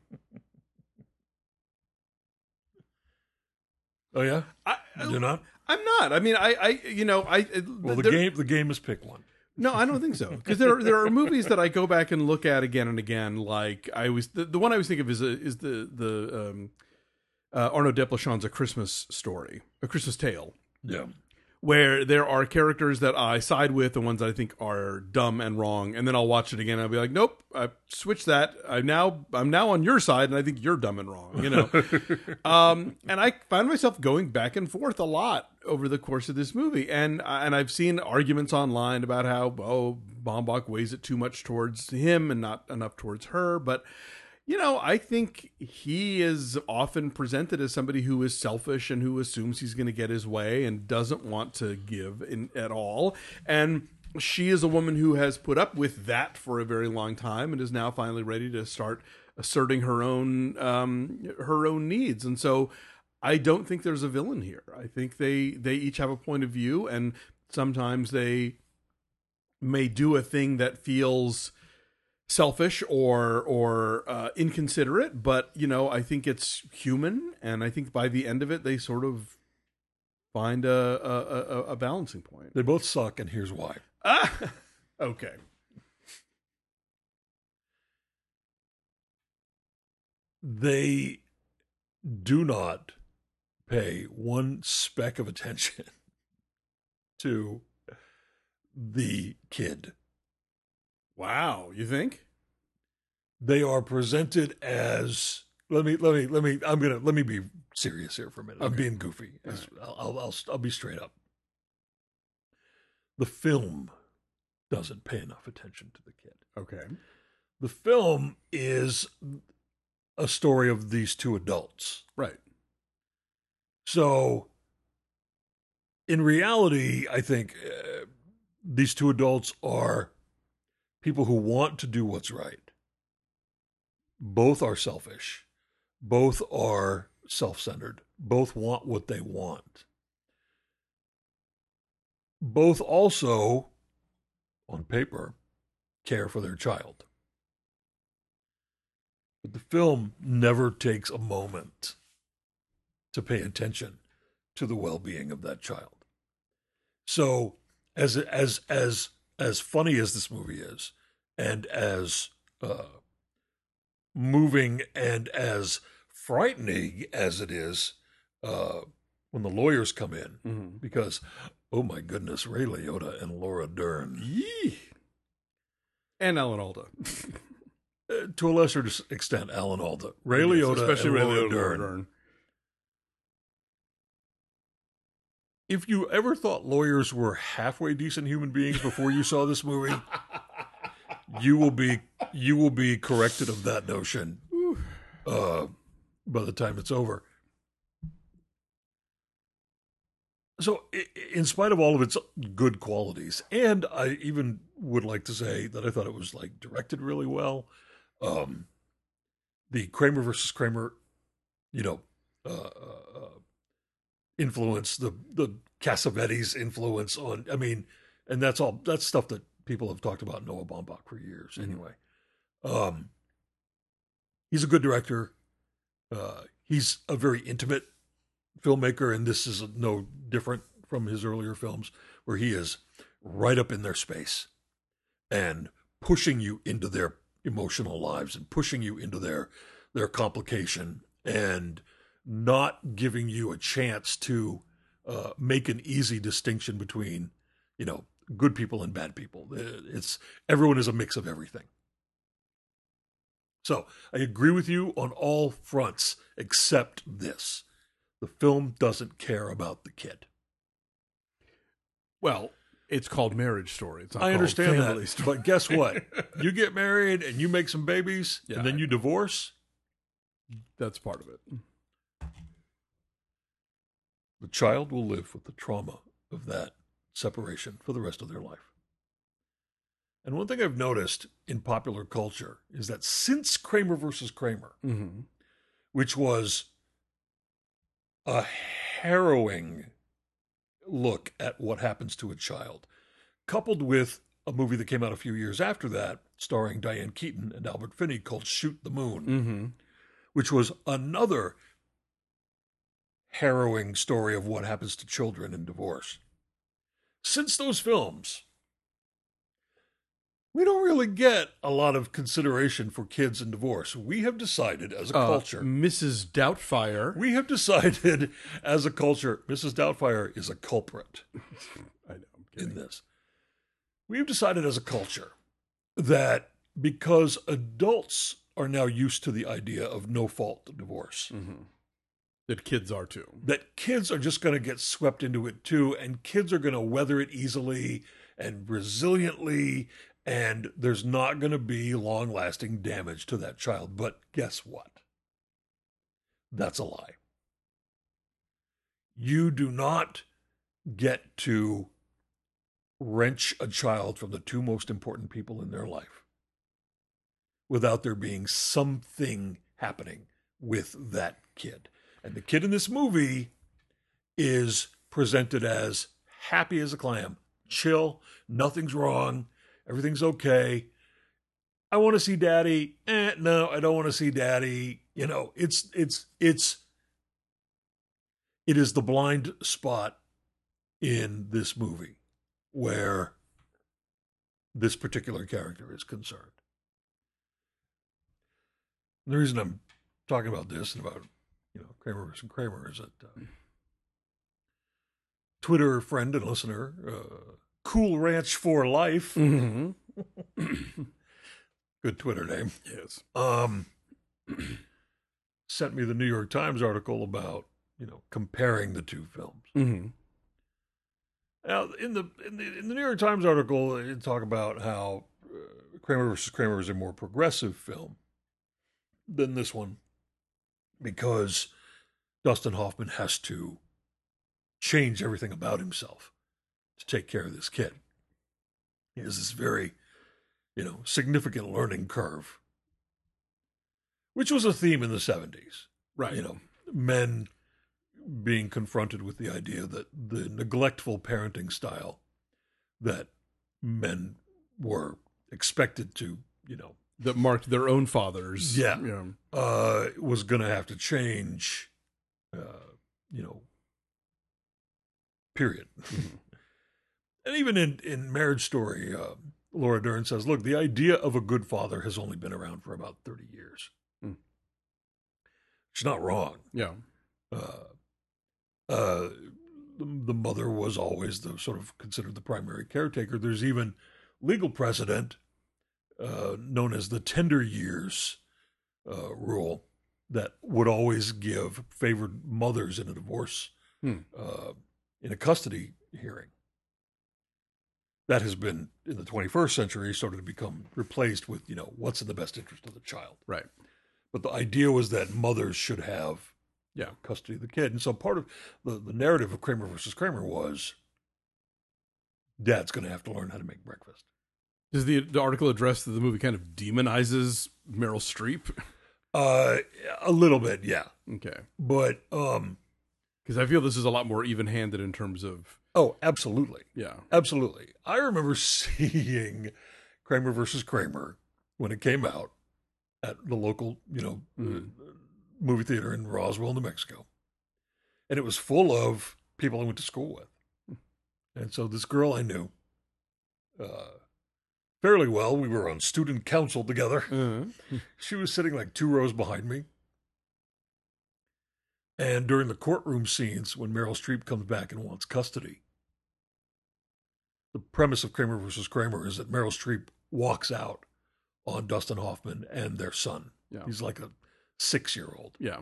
Oh yeah, I, you're not. I'm not. I mean, I, I, you know, I. Well, the there, game, the game is pick one. No, I don't think so. Because there, there are movies that I go back and look at again and again. Like I was, the, the one I was thinking of is a, is the the um, uh, Arnaud Desplechin's A Christmas Story, A Christmas Tale. Yeah. Where there are characters that I side with, the ones that I think are dumb and wrong, and then I'll watch it again and I'll be like, nope, I switched that. I now I'm now on your side, and I think you're dumb and wrong, you know. um, and I find myself going back and forth a lot over the course of this movie, and and I've seen arguments online about how, oh, Baumbach weighs it too much towards him and not enough towards her, but. You know, I think he is often presented as somebody who is selfish and who assumes he's going to get his way and doesn't want to give in, at all. And she is a woman who has put up with that for a very long time and is now finally ready to start asserting her own um, her own needs. And so I don't think there's a villain here. I think they they each have a point of view, and sometimes they may do a thing that feels selfish or or uh, inconsiderate, but you know, I think it's human, and I think by the end of it, they sort of find a a, a, a balancing point. They both suck, and here's why. Ah, okay. They do not pay one speck of attention to the kid. Wow, you think? They are presented as let me let me let me I'm gonna let me be serious here for a minute. I'm Okay. being goofy. All As- I'll, I'll I'll I'll be straight up. The film doesn't pay enough attention to the kid. Okay. The film is a story of these two adults. Right. So, in reality, I think uh, these two adults are people who want to do what's right. Both are selfish. Both are self-centered. Both want what they want. Both also, on paper, care for their child. But the film never takes a moment to pay attention to the well-being of that child. So, as as as as funny as this movie is, and as uh, moving and as frightening as it is, uh, when the lawyers come in, Mm-hmm. because, oh my goodness, Ray Liotta and Laura Dern, Yee. And Alan Alda. uh, to a lesser extent, Alan Alda, Ray Yes, Liotta, especially and Ray Laura Liotta and Dern. Laura Dern. If you ever thought lawyers were halfway decent human beings before you saw this movie, you will be you will be corrected of that notion uh, by the time it's over. So, in spite of all of its good qualities, and I even would like to say that I thought it was like directed really well. Um, the Kramer versus Kramer, you know, uh, uh, influence, the the Cassavetes influence on. I mean, and that's all. That's stuff that people have talked about Noah Baumbach for years. Mm-hmm. Anyway, um, he's a good director. Uh, he's a very intimate filmmaker, and this is no different from his earlier films, where he is right up in their space and pushing you into their emotional lives and pushing you into their their complication and not giving you a chance to uh, make an easy distinction between, you know, good people and bad people. It's everyone is a mix of everything. So I agree with you on all fronts except this. The film doesn't care about the kid. Well, it's called Marriage Story. It's not I called understand Family that, Story. but guess what? You get married and you make some babies, Yeah. and then you divorce. That's part of it. The child will live with the trauma of that separation for the rest of their life. And one thing I've noticed in popular culture is that since Kramer versus Kramer, Mm-hmm. which was a harrowing look at what happens to a child, coupled with a movie that came out a few years after that, starring Diane Keaton and Albert Finney, called Shoot the Moon, Mm-hmm. which was another harrowing story of what happens to children in divorce. Since those films, we don't really get a lot of consideration for kids in divorce. We have decided as a Uh, culture, Missus Doubtfire. we have decided as a culture, Missus Doubtfire is a culprit I know. I'm in kidding. this. We have decided as a culture that because adults are now used to the idea of no-fault divorce, Mm-hmm. That kids are too. that kids are just going to get swept into it too, and kids are going to weather it easily and resiliently, and there's not going to be long-lasting damage to that child. But guess what? That's a lie. You do not get to wrench a child from the two most important people in their life without there being something happening with that kid. And the kid in this movie is presented as happy as a clam, chill, nothing's wrong, everything's okay. I want to see daddy. Eh, no, I don't want to see daddy. You know, it's it's it's it is the blind spot in this movie where this particular character is concerned. And the reason I'm talking about this and about, you know, Kramer versus Kramer is that uh, Twitter friend and listener, uh, Cool Ranch for Life, Mm-hmm. good Twitter name, Yes. um, sent me the New York Times article about, you know, comparing the two films. Mm-hmm. Now, in the in the, in the New York Times article, it talk about how uh, Kramer versus Kramer is a more progressive film than this one because Dustin Hoffman has to change everything about himself to take care of this kid. He has this very, you know, significant learning curve, which was a theme in the seventies. Right. You know, men being confronted with the idea that the neglectful parenting style that men were expected to, you know, that marked their own fathers. Yeah. You know. uh, was going to have to change, uh, you know, period. Mm-hmm. And even in, in Marriage Story, uh, Laura Dern says, look, the idea of a good father has only been around for about thirty years. Mm. She's not wrong. Yeah. Uh, uh, the, the mother was always the sort of considered the primary caretaker. There's even legal precedent uh, known as the tender years uh, rule that would always give favored mothers in a divorce, Hmm. uh, in a custody hearing. That has been, in the twenty-first century, started to become replaced with, you know, what's in the best interest of the child. Right. But the idea was that mothers should have Yeah. custody of the kid. And so part of the, the narrative of Kramer versus Kramer was dad's going to have to learn how to make breakfast. Does the the article address that the movie kind of demonizes Meryl Streep? Uh, a little bit, yeah. Okay. But, um, Because I feel this is a lot more even-handed in terms of, oh, absolutely. yeah. Absolutely. I remember seeing Kramer versus Kramer when it came out at the local, you know, Mhm. uh, movie theater in Roswell, New Mexico. And it was full of people I went to school with. And so this girl I knew uh, fairly well, we were on student council together. Uh-huh. She was sitting like two rows behind me. And during the courtroom scenes, when Meryl Streep comes back and wants custody, the premise of Kramer versus Kramer is that Meryl Streep walks out on Dustin Hoffman and their son. Yeah. He's like a six-year-old. Yeah.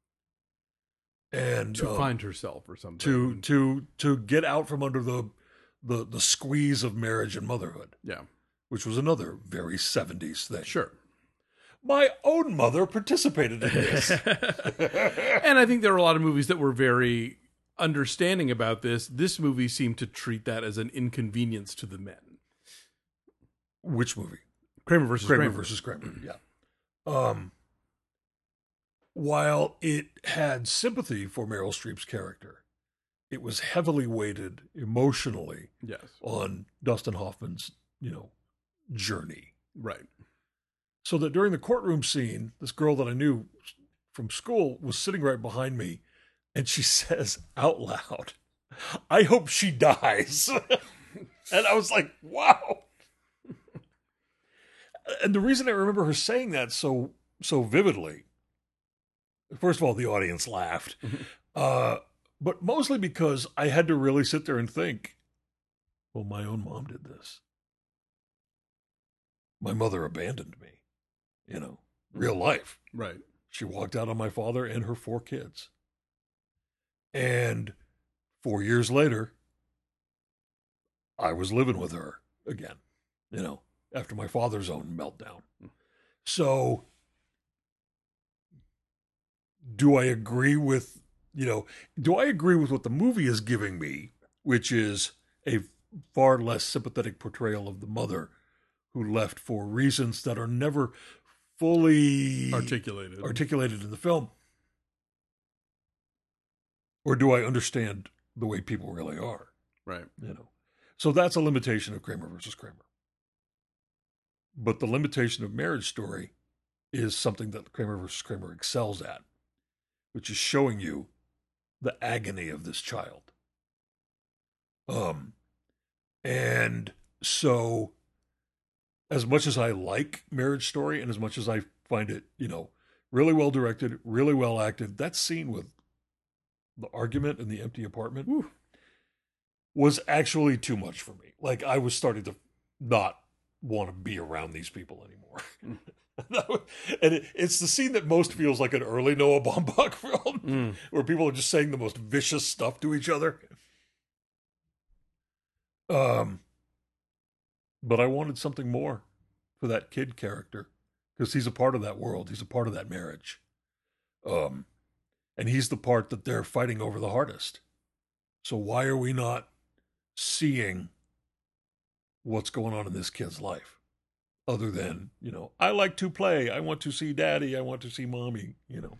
And To um, find herself or something. to to to get out from under the the the squeeze of marriage and motherhood, Yeah. which was another very seventies thing. Sure. My own mother participated in this. And I think there are a lot of movies that were very understanding about this. This movie seemed to treat that as an inconvenience to the men. Which movie? Kramer versus Kramer, Kramer. versus Kramer. Yeah. Um, while it had sympathy for Meryl Streep's character, it was heavily weighted emotionally Yes. on Dustin Hoffman's, you know, journey. Right. So that during the courtroom scene, this girl that I knew from school was sitting right behind me, and she says out loud, "I hope she dies." And I was like, wow. And the reason I remember her saying that so so vividly, first of all, the audience laughed, uh, but mostly because I had to really sit there and think, well, my own mom did this. My mother abandoned me, you know, real life. Right. She walked out on my father and her four kids. And four years later, I was living with her again, you know, after my father's own meltdown. So, do I agree with, you know, do I agree with what the movie is giving me, which is a far less sympathetic portrayal of the mother who left for reasons that are never fully Articulated. articulated in the film? Or do I understand the way people really are? Right. You know, so that's a limitation of Kramer versus Kramer. But the limitation of Marriage Story is something that Kramer versus Kramer excels at, which is showing you the agony of this child. Um, and so, as much as I like Marriage Story, and as much as I find it, you know, really well directed, really well acted, that scene with the argument in the empty apartment Whew. was actually too much for me. Like, I was starting to not want to be around these people anymore. And it, it's the scene that most feels like an early Noah Baumbach film, Mm. where people are just saying the most vicious stuff to each other. Um, but I wanted something more for that kid character, because he's a part of that world. He's a part of that marriage. Um, and he's the part that they're fighting over the hardest. So why are we not seeing what's going on in this kid's life? other than, you know, I like to play. I want to see daddy. I want to see mommy, you know.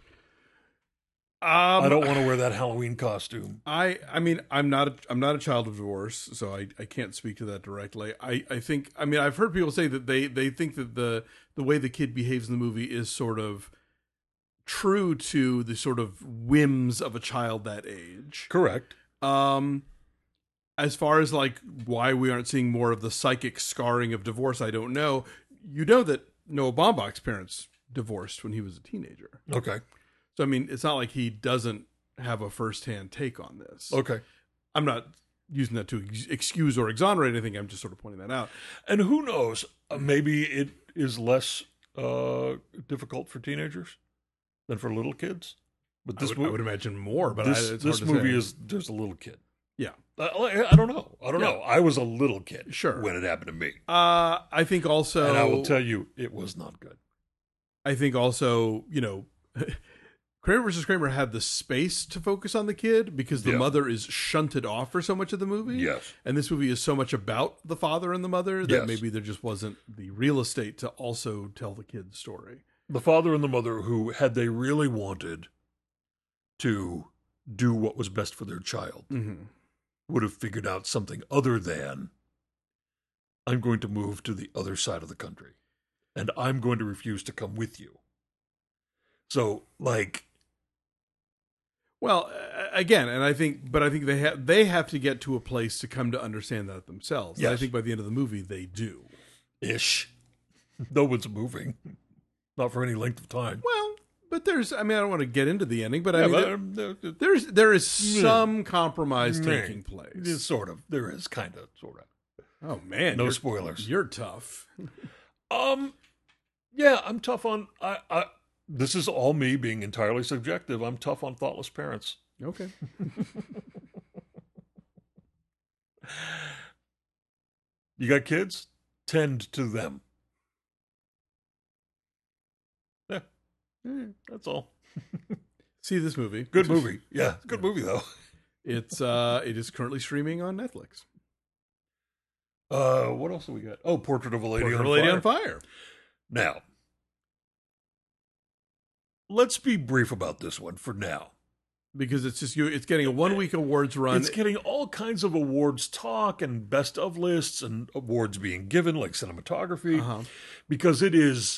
Um, I don't want to wear that Halloween costume. I I mean I'm not a, I'm not a child of divorce, so I, I can't speak to that directly. I, I think I mean I've heard people say that they, they think that the the way the kid behaves in the movie is sort of true to the sort of whims of a child that age. Correct. Um, as far as like why we aren't seeing more of the psychic scarring of divorce, I don't know. You know that Noah Baumbach's parents divorced when he was a teenager. Okay. So, I mean, it's not like he doesn't have a firsthand take on this. Okay. I'm not using that to ex- excuse or exonerate anything. I'm just sort of pointing that out. And who knows? Uh, maybe it is less uh, difficult for teenagers than for little kids. But this I would, movie, I would imagine more, but this, I, it's this hard to movie say. is there's a little kid. Yeah. Uh, I, I don't know. I don't Yeah. know. I was a little kid Sure. when it happened to me. Uh, I think also, And I will tell you, it was not good. I think also, you know, Kramer versus Kramer had the space to focus on the kid because the Yeah. mother is shunted off for so much of the movie. Yes. And this movie is so much about the father and the mother that Yes. maybe there just wasn't the real estate to also tell the kid's story. The father and the mother, who, had they really wanted to do what was best for their child, Mm-hmm. would have figured out something other than, I'm going to move to the other side of the country, and I'm going to refuse to come with you. So, like, Well, uh, again, and I think, but I think they have they have to get to a place to come to understand that themselves. And I Yes. think by the end of the movie, they do. ish, no one's moving, not for any length of time. Well, but there's, I mean, I don't want to get into the ending, but I Yeah, mean, but, there- um, there- there- there's there is some compromise Meh. taking place. it's sort of, there is kind of, sort of. Oh man, No you're- spoilers. You're tough. Um, yeah, I'm tough on. I, I. This is all me being entirely subjective. I'm tough on thoughtless parents. Okay. You got kids? Tend to them. Yeah, that's all. See this movie. Good movie. Yeah, good movie though. It's uh it is currently streaming on Netflix. Uh, what else do we got? Oh, Portrait of a Lady, Portrait on, of a Lady Fire. on Fire. Now, let's be brief about this one for now. Because it's just you it's getting a one week awards run. It's getting all kinds of awards talk and best of lists and awards being given, like cinematography, Uh-huh. because it is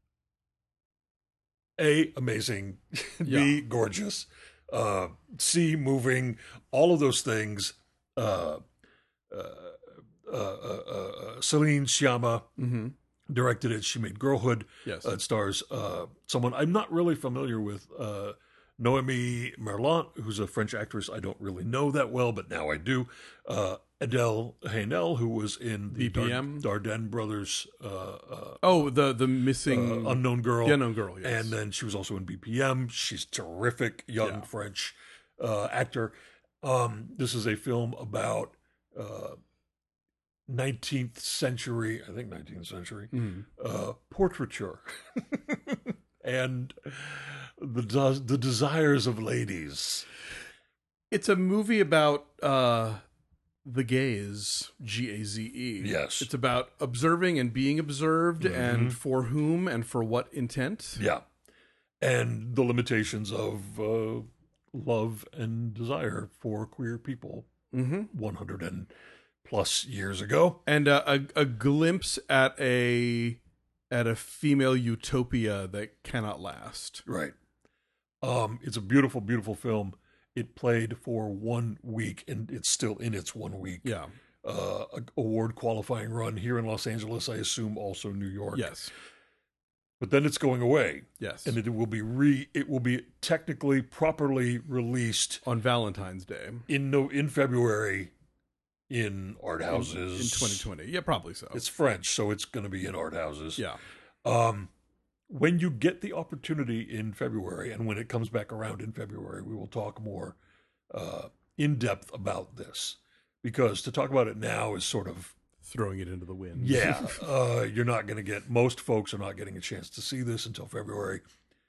A, amazing, B, Yeah. gorgeous, uh, C, moving, all of those things. Uh, uh, uh, uh, uh, Celine Sciamma Mm-hmm. directed it. She made Girlhood. Yes. Uh, it stars uh, someone I'm not really familiar with, uh, Noémie Merlant, who's a French actress I don't really know that well, but now I do. Uh, Adele Haenel, who was in the B P M? Dar- Dardenne Brothers uh, uh, Oh, the the missing uh, Unknown Girl. the unknown girl. Yes. And then she was also in B P M. She's terrific, young Yeah. French uh, actor. Um, this is a film about uh, nineteenth century, I think nineteenth century, Mhm. uh, portraiture and the des- the desires of ladies. It's a movie about uh, the gaze, G A Z E. Yes. It's about observing and being observed, Mhm. and for whom and for what intent. Yeah. And the limitations of uh, love and desire for queer people Mm-hmm. one hundred and plus years ago. And uh, a a glimpse at a at a female utopia that cannot last. Right. Um, it's a beautiful, beautiful film. It played for one week, and it's still in its one week Yeah. uh, award qualifying run here in Los Angeles. I assume also New York. Yes. But then it's going away, Yes. and it will be re. It will be technically properly released On Valentine's Day in no in February in art houses in twenty twenty. Yeah, probably so. It's French, so it's going to be in art houses. yeah. Um, when you get the opportunity in February, and when it comes back around in February, we will talk more uh, in depth about this. Because to talk about it now is sort of, Throwing it into the wind. yeah, uh, you're not going to get, most folks are not getting a chance to see this until February.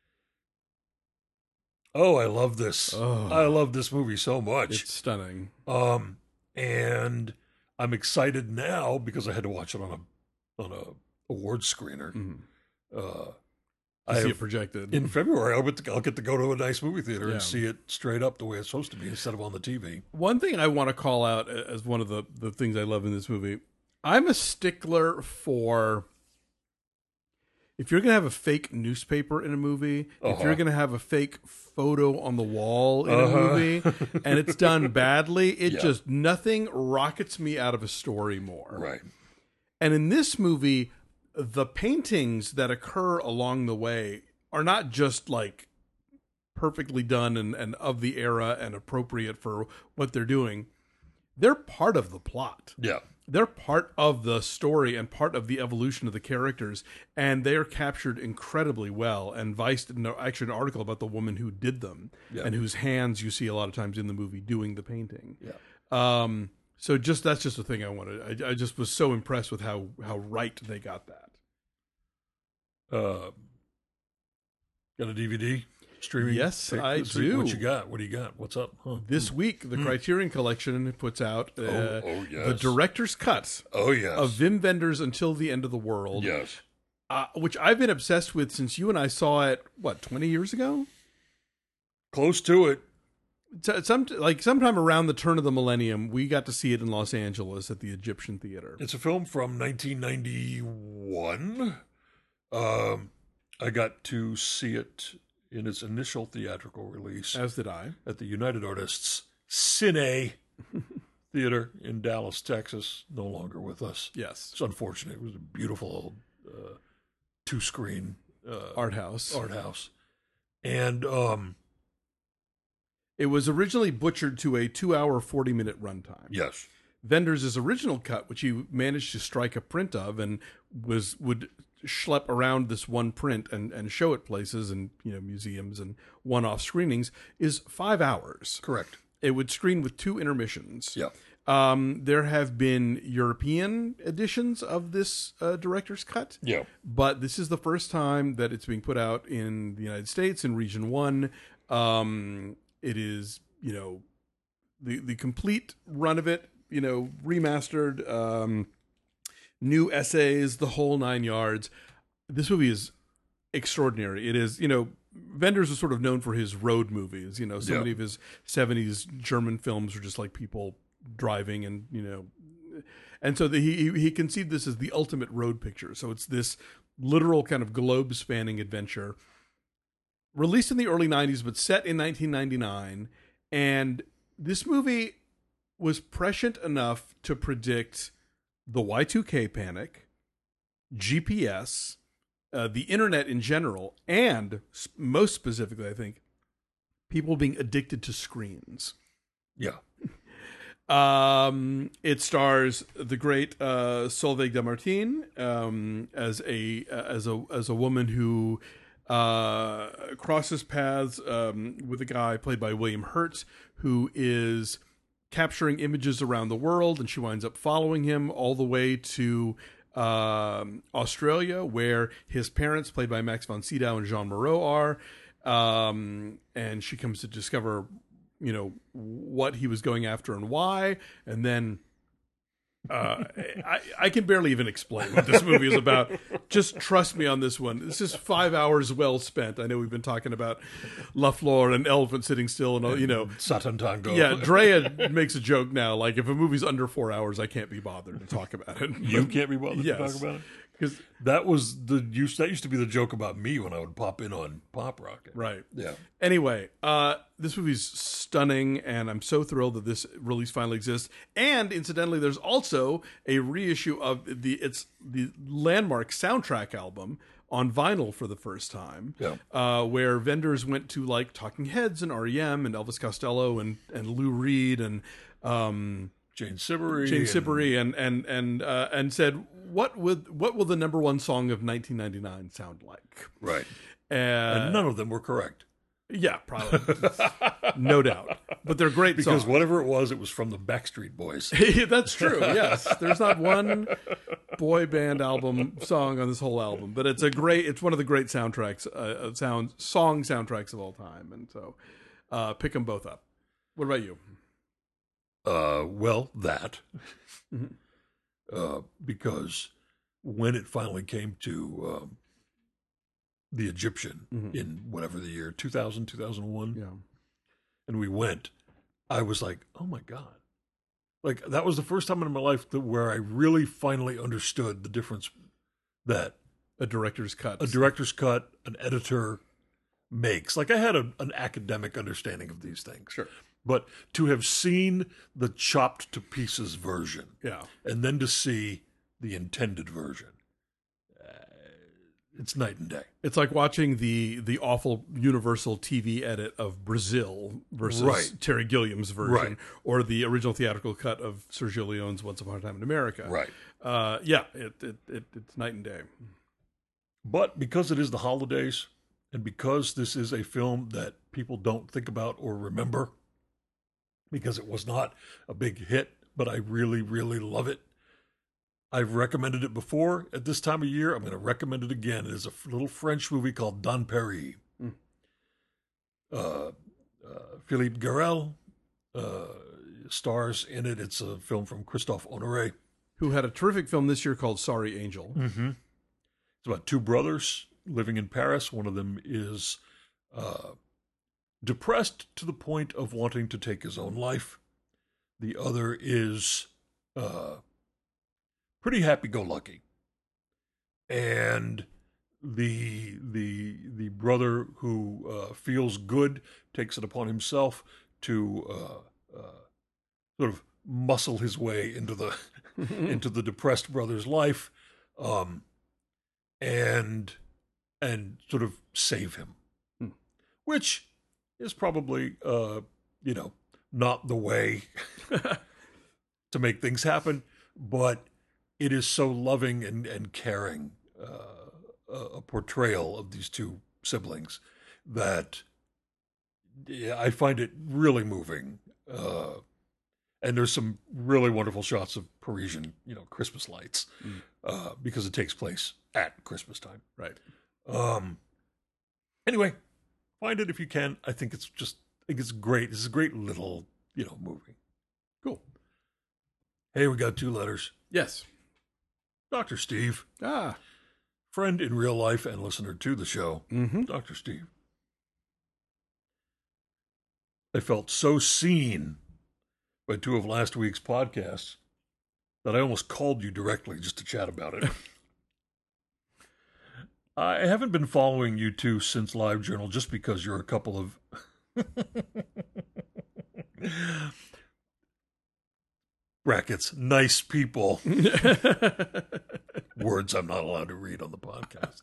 Oh, I love this. Oh. I love this movie so much. It's stunning. Um, and I'm excited now because I had to watch it on a on a award screener. Mm-hmm. Uh, I I see have, it projected. in February, I'll get, to, I'll get to go to a nice movie theater Yeah. and see it straight up the way it's supposed to be instead of on the T V. One thing I want to call out as one of the, the things I love in this movie, I'm a stickler for if you're going to have a fake newspaper in a movie, Uh-huh. if you're going to have a fake photo on the wall in Uh-huh. a movie, and it's done badly, it Yeah. just, nothing rockets me out of a story more. Right. And in this movie, the paintings that occur along the way are not just like perfectly done and, and of the era and appropriate for what they're doing. They're part of the plot. Yeah. They're part of the story and part of the evolution of the characters, and they are captured incredibly well. And Vice did an, actually an article about the woman who did them Yeah. and whose hands you see a lot of times in the movie doing the painting. Yeah. Um, so just that's just a thing I wanted. I, I just was so impressed with how how right they got that. Uh, got a D V D streaming? Yes, I Let's see, do. What you got? What do you got? What's up? Huh? This week, the Criterion Collection puts out uh, Oh, oh, yes. the director's cut Oh, yes. of Wim Wenders' Until the End of the World, Yes. uh, which I've been obsessed with since you and I saw it, what, twenty years ago? Close to it. So- Some, like sometime around the turn of the millennium, we got to see it in Los Angeles at the Egyptian Theater. It's a film from nineteen ninety-one. Um, I got to see it in its initial theatrical release As did I. at the United Artists Cine Theater in Dallas, Texas. No longer with us. Yes. It's unfortunate. It was a beautiful old uh, two-screen uh, Art house. art house. And um, It was originally butchered to a two-hour, forty-minute runtime. yes, Wenders' original cut, which he managed to strike a print of and was would schlep around this one print and, and show it places and you know museums and one-off screenings, is five hours. correct. It would screen with two intermissions. Yeah. Um, there have been European editions of this uh, director's cut, Yeah. but this is the first time that it's being put out in the United States in Region One. Um, it is, you know, the the complete run of it, you know, remastered, um, new essays, the whole nine yards. This movie is extraordinary. It is, you know, Wenders was sort of known for his road movies. You know, so Yeah. many of his seventies German films were just like people driving and, you know, and so the, he he conceived this as the ultimate road picture. So it's this literal kind of globe spanning adventure released in the early nineties, but set in nineteen ninety-nine. And this movie was prescient enough to predict the Y two K panic, G P S, uh, the internet in general, and s- most specifically, I think, people being addicted to screens. Yeah. Um, it stars the great uh, Solveig de Martin um, as a as a as a woman who uh, crosses paths um, with a guy played by William Hurt, who is capturing images around the world, and she winds up following him all the way to um, Australia, where his parents, played by Max von Sydow and Jean Moreau, are. Um, and she comes to discover, you know, what he was going after and why. And then uh, I, I can barely even explain what this movie is about. Just trust me on this one. This is five hours well spent. I know we've been talking about La Flor and Elephant Sitting Still and, all, you know. Satan Tango. Yeah, Drea makes a joke now. Like, if a movie's under four hours, I can't be bothered to talk about it. You can't be bothered Yes. to talk about it? Because That was the used. That used to be the joke about me when I would pop in on Pop Rocket. right. Yeah. Anyway, uh, this movie's stunning, and I'm so thrilled that this release finally exists. And incidentally, there's also a reissue of the it's the landmark soundtrack album on vinyl for the first time. Yeah. Uh, where Wenders went to like Talking Heads and R E M and Elvis Costello and and Lou Reed and um, Jane Siberry. Jane and- Siberry and and and uh, and said, what would what will the number one song of nineteen ninety-nine sound like? Right. Uh, And none of them were correct. Yeah, probably. No doubt. But they're great Because songs. whatever it was, it was from the Backstreet Boys. That's true, yes. There's not one boy band album song on this whole album, but it's a great, it's one of the great soundtracks, uh, sound, song soundtracks of all time. And so uh, pick them both up. What about you? Uh, well, that. Mhm. Uh, because when it finally came to um, the Egyptian Mhm. in whatever the year, two thousand, two thousand one, Yeah. and we went, I was like, oh my God. Like, that was the first time in my life that where I really finally understood the difference that A director's cut. a director's cut, an editor makes. Like, I had a, an academic understanding of these things. Sure. But to have seen the chopped to pieces version Yeah. and then to see the intended version, uh, it's night and day. It's like watching the the awful Universal T V edit of Brazil versus Right. Terry Gilliam's version, Right. or the original theatrical cut of Sergio Leone's Once Upon a Time in America. Right. Uh, yeah, it, it, it it's night and day. But because it is the holidays, and because this is a film that people don't think about or remember, because it was not a big hit, but I really, really love it. I've recommended it before at this time of year. I'm going to recommend it again. It is a little French movie called Dans Paris. Mm. Uh, uh, Philippe Garel uh, stars in it. It's a film from Christophe Honoré. Who had a terrific film this year called Sorry Angel. Mm-hmm. It's about two brothers living in Paris. One of them is uh, depressed to the point of wanting to take his own life. The other is uh, pretty happy-go-lucky. And the the the brother who uh, feels good takes it upon himself to uh, uh, sort of muscle his way into the into the depressed brother's life, um, and and sort of save him, Hmm. which is probably uh, you know not the way to make things happen, but it is so loving and and caring uh, a, a portrayal of these two siblings that yeah, I find it really moving. Uh, And there's some really wonderful shots of Parisian, you know, Christmas lights, Mm. uh, because it takes place at Christmas time. Right. Um. Anyway, find it if you can. I think it's just, I think it's great. It's a great little, you know, movie. Cool. Hey, we got two letters. Yes. Doctor Steve, Ah. friend in real life and listener to the show. Mm-hmm. Doctor Steve. I felt so seen by two of last week's podcasts that I almost called you directly just to chat about it. I haven't been following you two since LiveJournal just because you're a couple of brackets nice people. Words I'm not allowed to read on the podcast.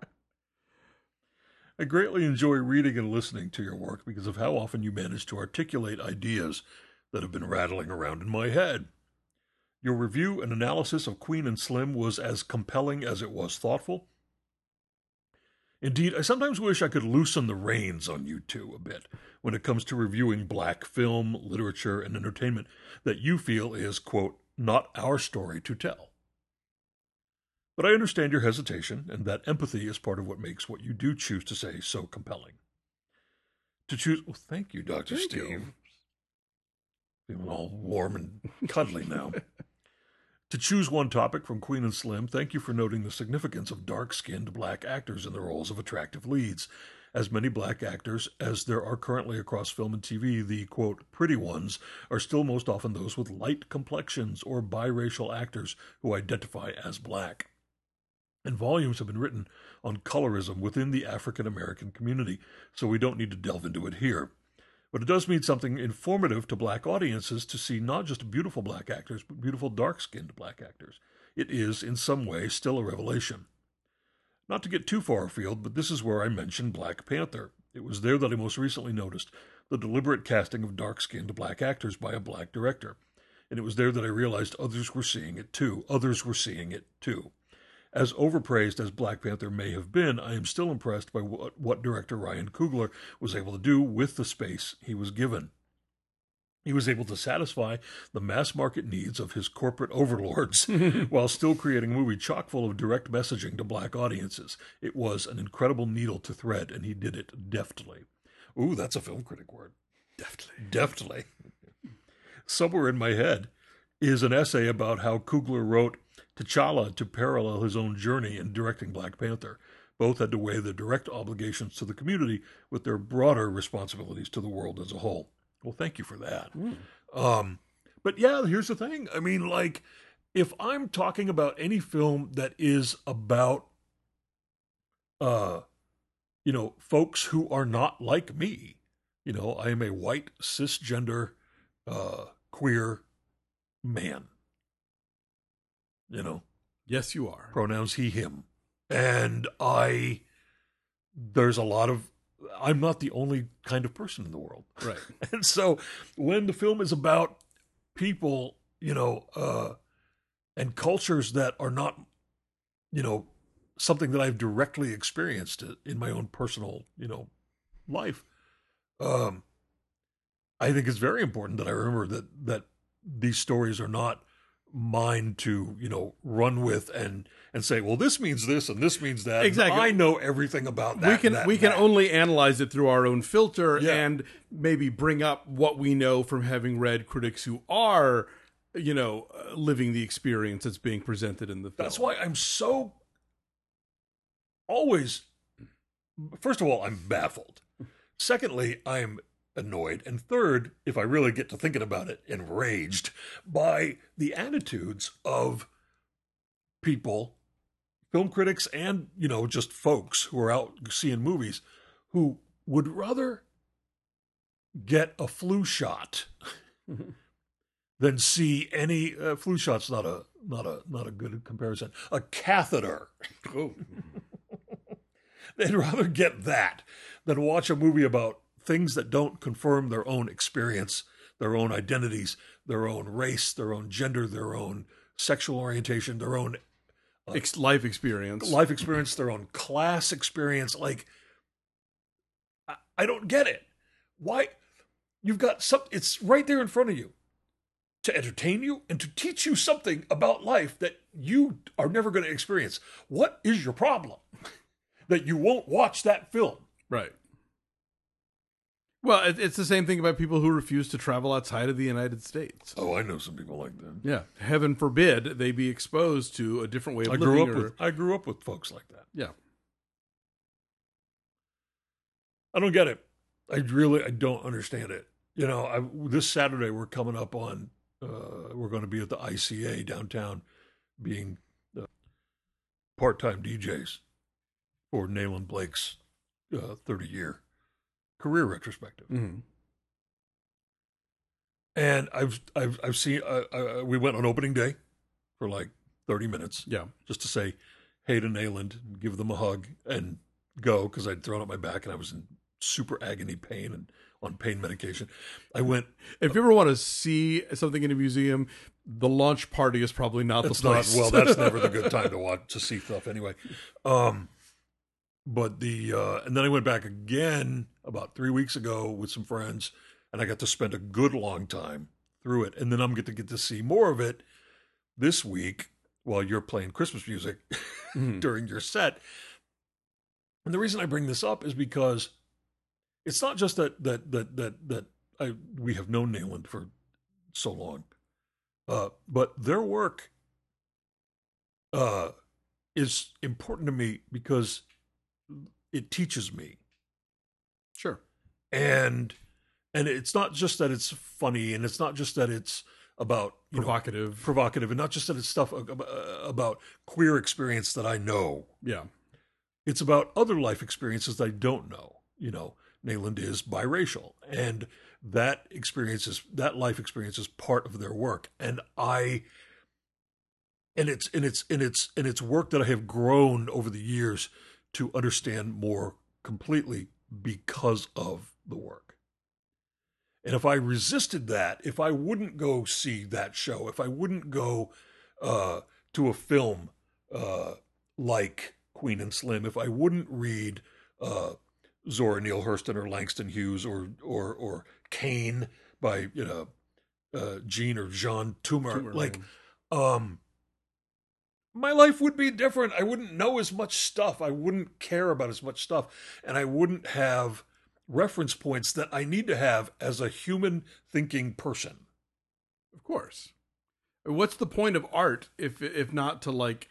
I greatly enjoy reading and listening to your work because of how often you manage to articulate ideas that have been rattling around in my head. Your review and analysis of Queen and Slim was as compelling as it was thoughtful. Indeed, I sometimes wish I could loosen the reins on you two a bit when it comes to reviewing black film, literature, and entertainment that you feel is, quote, not our story to tell. But I understand your hesitation, and that empathy is part of what makes what you do choose to say so compelling. To choose... Well, thank you, Doctor Thank Steve. you. Feeling all warm and cuddly now. To choose one topic from Queen and Slim, thank you for noting the significance of dark-skinned black actors in the roles of attractive leads. As many black actors as there are currently across film and T V, the, quote, pretty ones are still most often those with light complexions or biracial actors who identify as black. And volumes have been written on colorism within the African American community, so we don't need to delve into it here. But it does mean something informative to black audiences to see not just beautiful black actors, but beautiful dark-skinned black actors. It is, in some way, still a revelation. Not to get too far afield, but this is where I mentioned Black Panther. It was there that I most recently noticed the deliberate casting of dark-skinned black actors by a black director. And it was there that I realized others were seeing it too. Others were seeing it too. As overpraised as Black Panther may have been, I am still impressed by what, what director Ryan Coogler was able to do with the space he was given. He was able to satisfy the mass market needs of his corporate overlords while still creating a movie chock full of direct messaging to black audiences. It was an incredible needle to thread, and he did it deftly. Ooh, that's a film critic word. Deftly. Deftly. Somewhere in my head is an essay about how Coogler wrote T'Challa to parallel his own journey in directing Black Panther. Both had to weigh their direct obligations to the community with their broader responsibilities to the world as a whole. Well, thank you for that. Mm. Um, but yeah, here's the thing. I mean, like, if I'm talking about any film that is about, uh, you know, folks who are not like me, you know, I am a white, cisgender, uh, queer man. You know, Yes, you are. pronouns he, him. And I, there's a lot of, I'm not the only kind of person in the world. Right. And so when the film is about people, you know, uh, and cultures that are not, you know, something that I've directly experienced in my own personal, you know, life, um, I think it's very important that I remember that, that these stories are not mine to, you know, run with and and say, well, this means this and this means that. Exactly. I know everything about that. We can that, we can that. only analyze it through our own filter Yeah. and maybe bring up what we know from having read critics who are, you know, uh, living the experience that's being presented in the film. That's why I'm so always. First of all, I'm baffled. Secondly, I'm annoyed. And third, if I really get to thinking about it, enraged by the attitudes of people, film critics, and, you know, just folks who are out seeing movies who would rather get a flu shot than see any uh, flu shot's not a not a not a good comparison. A catheter. Oh. They'd rather get that than watch a movie about things that don't confirm their own experience, their own identities, their own race, their own gender, their own sexual orientation, their own Ex- life experience. life experience, their own class experience. Like, I, I don't get it. Why? You've got some, it's right there in front of you to entertain you and to teach you something about life that you are never going to experience. What is your problem? That you won't watch that film. Right. Well, it, it's the same thing about people who refuse to travel outside of the United States. Oh, I know some people like that. Yeah. Heaven forbid they be exposed to a different way of I living. grew up or, with I grew up with folks like that. Yeah. I don't get it. I really I don't understand it. You know, I, this Saturday we're coming up on. Uh, we're going to be at the I C A downtown, being uh, part-time D Js for Nayland Blake's uh, thirty-year career retrospective. Mm-hmm. And I've I've I've seen. Uh, uh, we went on opening day for like thirty minutes. Yeah. Just to say hey to Nayland, and give them a hug, and go, because I'd thrown up my back and I was in super agony pain and on pain medication. I went. If you ever want to see something in a museum, the launch party is probably not That's the place. not well. That's never the good time to watch to see stuff anyway. Um, but the uh, and then I went back again about three weeks ago with some friends, and I got to spend a good long time through it. And then I'm going to get to see more of it this week while you're playing Christmas music Mhm. during your set. And the reason I bring this up is because it's not just that that that that that I we have known Nayland for so long, uh, but their work uh, is important to me because it teaches me, Sure. and and it's not just that it's funny, and it's not just that it's about you know, Provocative. provocative, and not just that it's stuff about queer experience that I know. Yeah. It's about other life experiences that I don't know. You know, Nayland is biracial, and that experience is that life experience is part of their work. And I, and it's and it's and it's and it's work that I have grown over the years to understand more completely because of the work. And if I resisted that, if I wouldn't go see that show, if I wouldn't go uh, to a film uh, like Queen and Slim, if I wouldn't read uh, Zora Neale Hurston or Langston Hughes or or or Kane by you know uh, Jean or Jean Toomer, Toomer, like yeah. um, my life would be different. I wouldn't know as much stuff. I wouldn't care about as much stuff, and I wouldn't have reference points that I need to have as a human thinking person. Of course. What's the point of art if if not to like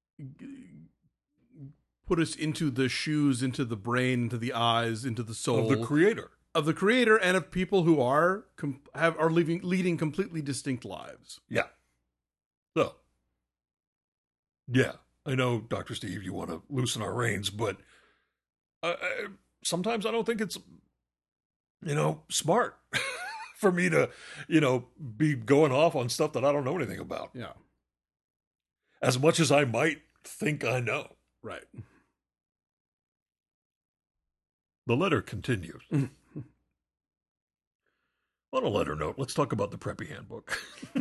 put us into the shoes, into the brain, into the eyes, into the soul Of the creator. of the creator and of people who are com- have are leading leading completely distinct lives. Yeah. So, yeah, I know, Doctor Steve, you want to loosen our reins, but I, I, sometimes I don't think it's, you know, smart for me to, you know, be going off on stuff that I don't know anything about. Yeah. As much as I might think I know. Right. The letter continues. On a lighter note, let's talk about the Preppy Handbook.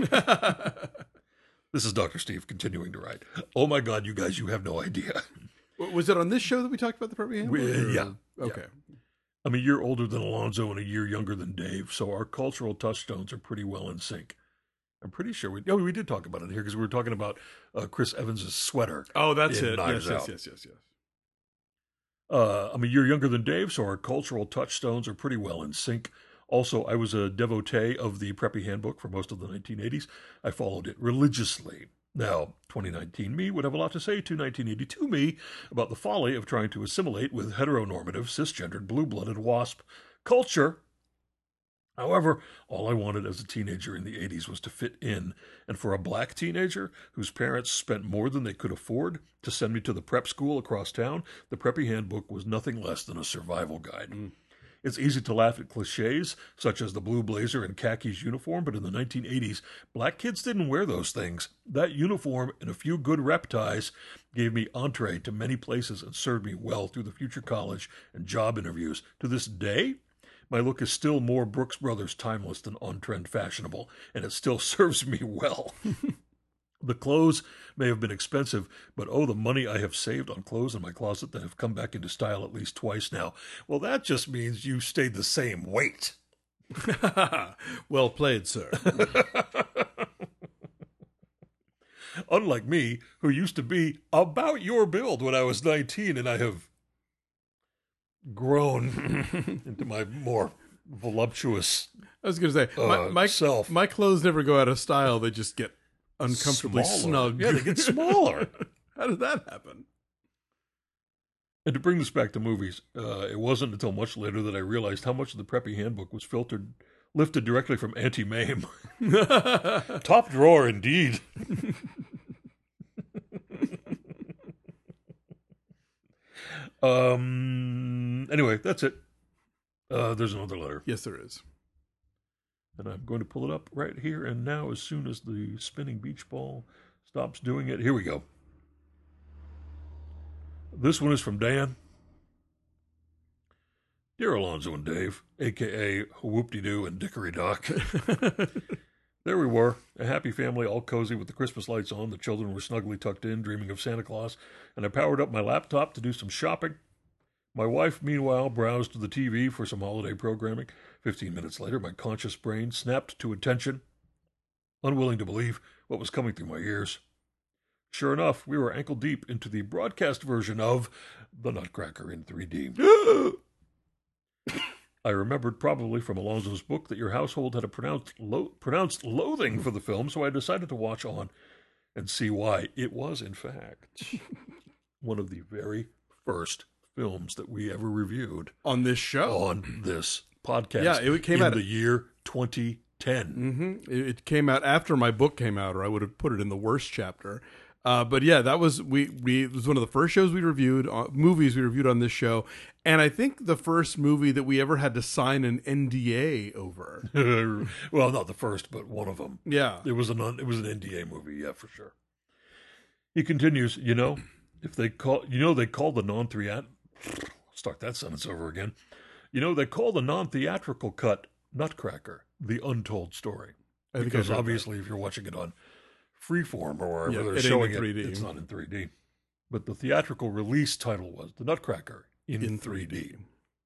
This is Doctor Steve continuing to write. Oh my God, you guys, you have no idea. Was it on this show that we talked about the Preppy Handbook? We, or- yeah. Okay. Yeah. I'm a year older than Alonzo and a year younger than Dave, so our cultural touchstones are pretty well in sync. I'm pretty sure we, oh, we did talk about it here because we were talking about uh, Chris Evans' sweater. Oh, that's in it. Knives Yes, yes, Out. yes, yes, yes. Uh, I'm a year younger than Dave, so our cultural touchstones are pretty well in sync. Also, I was a devotee of the Preppy Handbook for most of the nineteen eighties. I followed it religiously. Now, twenty nineteen me would have a lot to say to nineteen eighty-two me about the folly of trying to assimilate with heteronormative, cisgendered, blue-blooded WASP culture. However, all I wanted as a teenager in the eighties was to fit in, and for a black teenager whose parents spent more than they could afford to send me to the prep school across town, the Preppy Handbook was nothing less than a survival guide. Mm. It's easy to laugh at cliches, such as the blue blazer and khakis uniform, but in the nineteen eighties, black kids didn't wear those things. That uniform and a few good rep ties gave me entree to many places and served me well through the future college and job interviews. To this day, my look is still more Brooks Brothers timeless than on-trend fashionable, and it still serves me well. The clothes may have been expensive, but oh, the money I have saved on clothes in my closet that have come back into style at least twice now. Well, that just means you stayed the same weight. Well played, sir. Unlike me, who used to be about your build when I was nineteen, and I have grown into my more voluptuous I was going to say, uh, my, my, self. my clothes never go out of style. They just get uncomfortably Smaller. snug. Yeah, they get smaller. How did that happen? And to bring this back to movies, uh, it wasn't until much later that I realized how much of the Preppy Handbook was filtered, lifted directly from Auntie Mame. Top drawer, indeed. um. Anyway, that's it. Uh, there's another letter. Yes, there is. And I'm going to pull it up right here and now as soon as the spinning beach ball stops doing it. Here we go. This one is from Dan. Dear Alonzo and Dave, a k a. Whoop-de-doo and Dickory Dock. There we were, a happy family, all cozy with the Christmas lights on. The children were snugly tucked in, dreaming of Santa Claus, and I powered up my laptop to do some shopping. My wife, meanwhile, browsed the T V for some holiday programming. Fifteen minutes later, my conscious brain snapped to attention, unwilling to believe what was coming through my ears. Sure enough, we were ankle deep into the broadcast version of The Nutcracker in three D. I remembered probably from Alonzo's book that your household had a pronounced, lo- pronounced loathing for the film, so I decided to watch on and see why. It was, in fact, one of the very first films that we ever reviewed On this show. on this podcast. Yeah, it came in out- the year twenty ten. Mm-hmm. It, it came out after my book came out, or I would have put it in the worst chapter. Uh, but yeah, that was we we it was one of the first shows we reviewed, uh, movies we reviewed on this show, and I think the first movie that we ever had to sign an N D A over. Well, not the first, but one of them. Yeah, It was an it was an N D A movie, yeah, for sure. He continues, you know, if they call you know they call the non theat start that sentence over again. You know, they call the non theatrical cut Nutcracker, the untold story. I think Because I heard obviously if you're watching it on Freeform or wherever Yeah, they're it ain't showing in it, three D. it's not in three D. But the theatrical release title was The Nutcracker in, In three D. three D.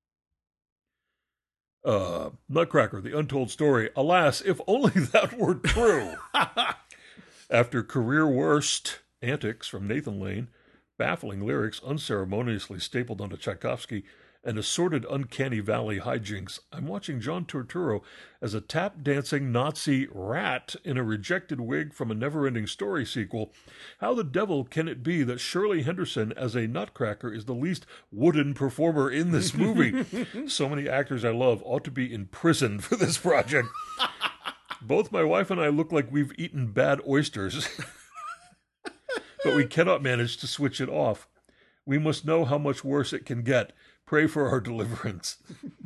Uh, Nutcracker, the untold story. Alas, if only that were true. After career worst antics from Nathan Lane, baffling lyrics unceremoniously stapled onto Tchaikovsky, and assorted uncanny valley hijinks, I'm watching John Turturro as a tap-dancing Nazi rat in a rejected wig from a never-ending story sequel. How the devil can it be that Shirley Henderson as a nutcracker is the least wooden performer in this movie? So many actors I love ought to be imprisoned for this project. Both my wife and I look like we've eaten bad oysters, but we cannot manage to switch it off. We must know how much worse it can get. Pray for our deliverance.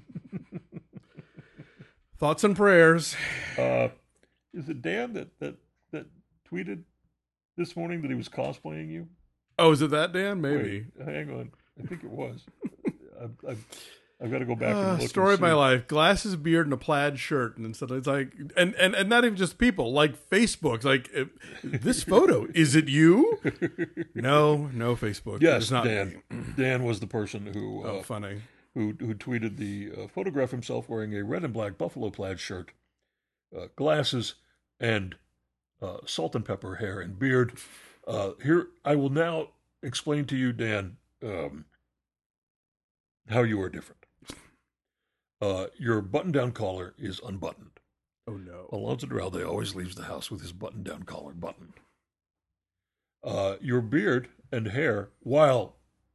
Thoughts and prayers. Uh, is it Dan that, that, that tweeted this morning that he was cosplaying you? Oh, is it that, Dan? Maybe. Wait, hang on. I think it was. I, I, I've got to go back and Uh, look. story and of my see. life: glasses, beard, and a plaid shirt. And instead, it's like, and and and not even just people, like Facebook. Like uh, this photo, is it you? No, no, Facebook. Yes, it's not Dan. me. Dan was the person who uh, Oh, funny. who who tweeted the uh, photograph himself wearing a red and black buffalo plaid shirt, uh, glasses, and uh, salt and pepper hair and beard. Uh, here, I will now explain to you, Dan, um, how you are different. Uh, your button-down collar is unbuttoned. Oh no. Alonso Duralde always leaves the house with his button-down collar buttoned. Uh, your beard and hair, while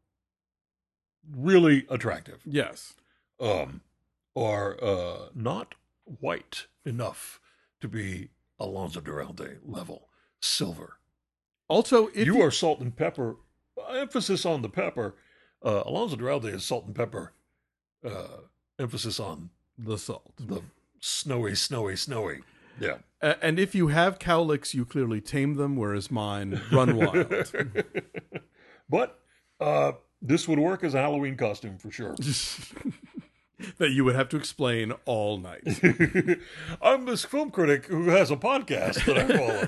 really attractive, Yes. um, are uh, not white enough to be Alonso Duralde level silver. Also, if You you are salt and pepper. Emphasis on the pepper. Uh, Alonso Duralde is salt and pepper. Uh, emphasis on the salt. the snowy, snowy, snowy. Yeah. Uh, and if you have cowlicks, you clearly tame them, whereas mine run wild. But uh, this would work as a Halloween costume for sure. That you would have to explain all night. I'm this film critic who has a podcast that I follow.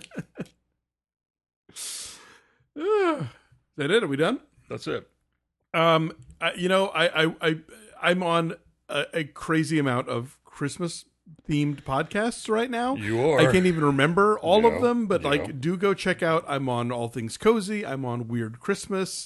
Uh, is that it? Are we done? That's it. Um, I, you know, I, I, I, I'm on a, a crazy amount of Christmas themed podcasts right now. You are. I can't even remember all Yeah, of them, but yeah. like, do go check out. I'm on All Things Cozy. I'm on Weird Christmas.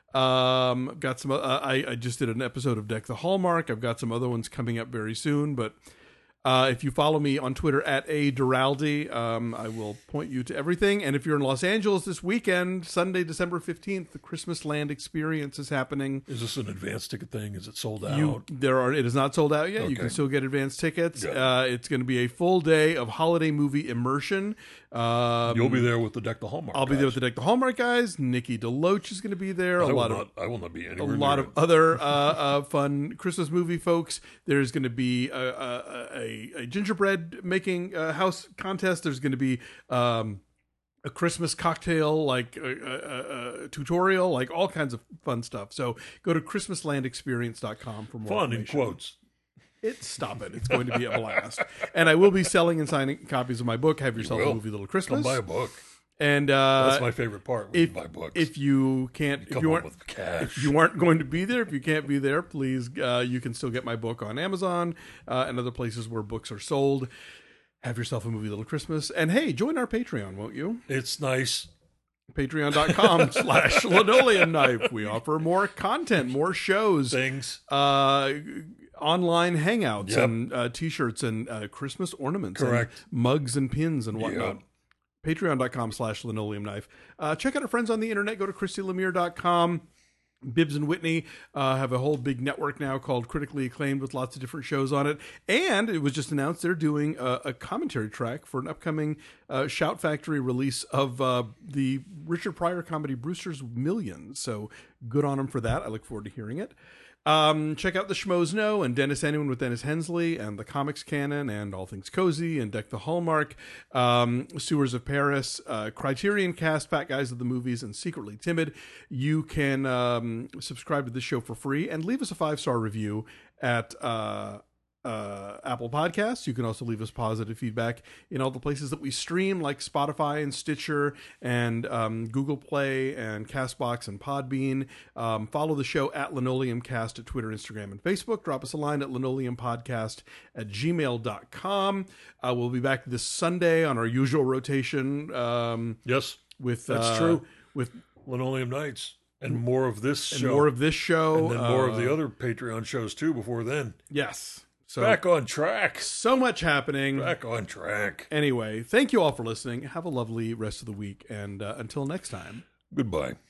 Um, got some. Uh, I I just did an episode of Deck the Hallmark. I've got some other ones coming up very soon, but. Uh, if you follow me on Twitter at A Duralde, um, I will point you to everything. And if you're in Los Angeles this weekend, Sunday, December fifteenth, the Christmas Land Experience is happening. Is this an advance ticket thing? Is it sold out? You, there are. It is not sold out yet. You Okay. can still get advance tickets. Good. Uh, it's going to be a full day of holiday movie immersion. Um, You'll be there with the Deck the Hallmark. I'll be there guys. with the Deck the Hallmark guys. Nikki DeLoach is going to be there. A I will lot of not, I will not be a anywhere lot near of it. other uh, uh, fun Christmas movie folks. There's going to be a, a, a, a gingerbread making uh, house contest. There's going to be um, a Christmas cocktail like a, a, a tutorial, like all kinds of fun stuff. So go to christmas land experience dot com for more Fun in information. quotes. It, stop it. It's going to be a blast. And I will be selling and signing copies of my book, Have Yourself a will. Movie Little Come Christmas. buy a book. And uh, That's my favorite part. When if, you buy books. if you can't, if Come you home aren't, with cash. if you aren't going to be there, if you can't be there, please, uh, you can still get my book on Amazon uh, and other places where books are sold. Have Yourself a Movie Little Christmas. And hey, join our Patreon, won't you? It's nice. Patreon.com slash linoleum knife. We offer more content, more shows, Things. uh, online hangouts, Yep. and uh, t-shirts and uh, Christmas ornaments, Correct. and mugs and pins and whatnot. Yep. Patreon.com slash linoleum knife. Uh, check out our friends on the internet. Go to Christy Lemire dot com. Bibbs and Whitney uh, have a whole big network now called Critically Acclaimed with lots of different shows on it. And it was just announced they're doing a, a commentary track for an upcoming uh, Shout Factory release of uh, the Richard Pryor comedy Brewster's Millions. So good on them for that. I look forward to hearing it. Um, check out the Schmoes Know and Dennis Anyone with Dennis Hensley and the Comics Canon and All Things Cozy and Deck the Hallmark, um, Sewers of Paris, uh, Criterion Cast, Fat Guys of the Movies, and Secretly Timid. You can um, subscribe to this show for free and leave us a five-star review at uh, uh, Apple Podcasts. You can also leave us positive feedback in all the places that we stream, like Spotify and Stitcher and um, Google Play and CastBox and Podbean. Um, follow the show at LinoleumCast at Twitter, Instagram, and Facebook. Drop us a line at linoleumpodcast at gmail dot com. Uh, we'll be back this Sunday on our usual rotation. Um, Yes, with that's uh, true. With Linoleum Nights. And more of this and show. more of this show. And then more uh, of the other Patreon shows, too, before then. Yes. So Back on track. so much happening. Back on track. Anyway, thank you all for listening. Have a lovely rest of the week. And uh, until next time. Goodbye.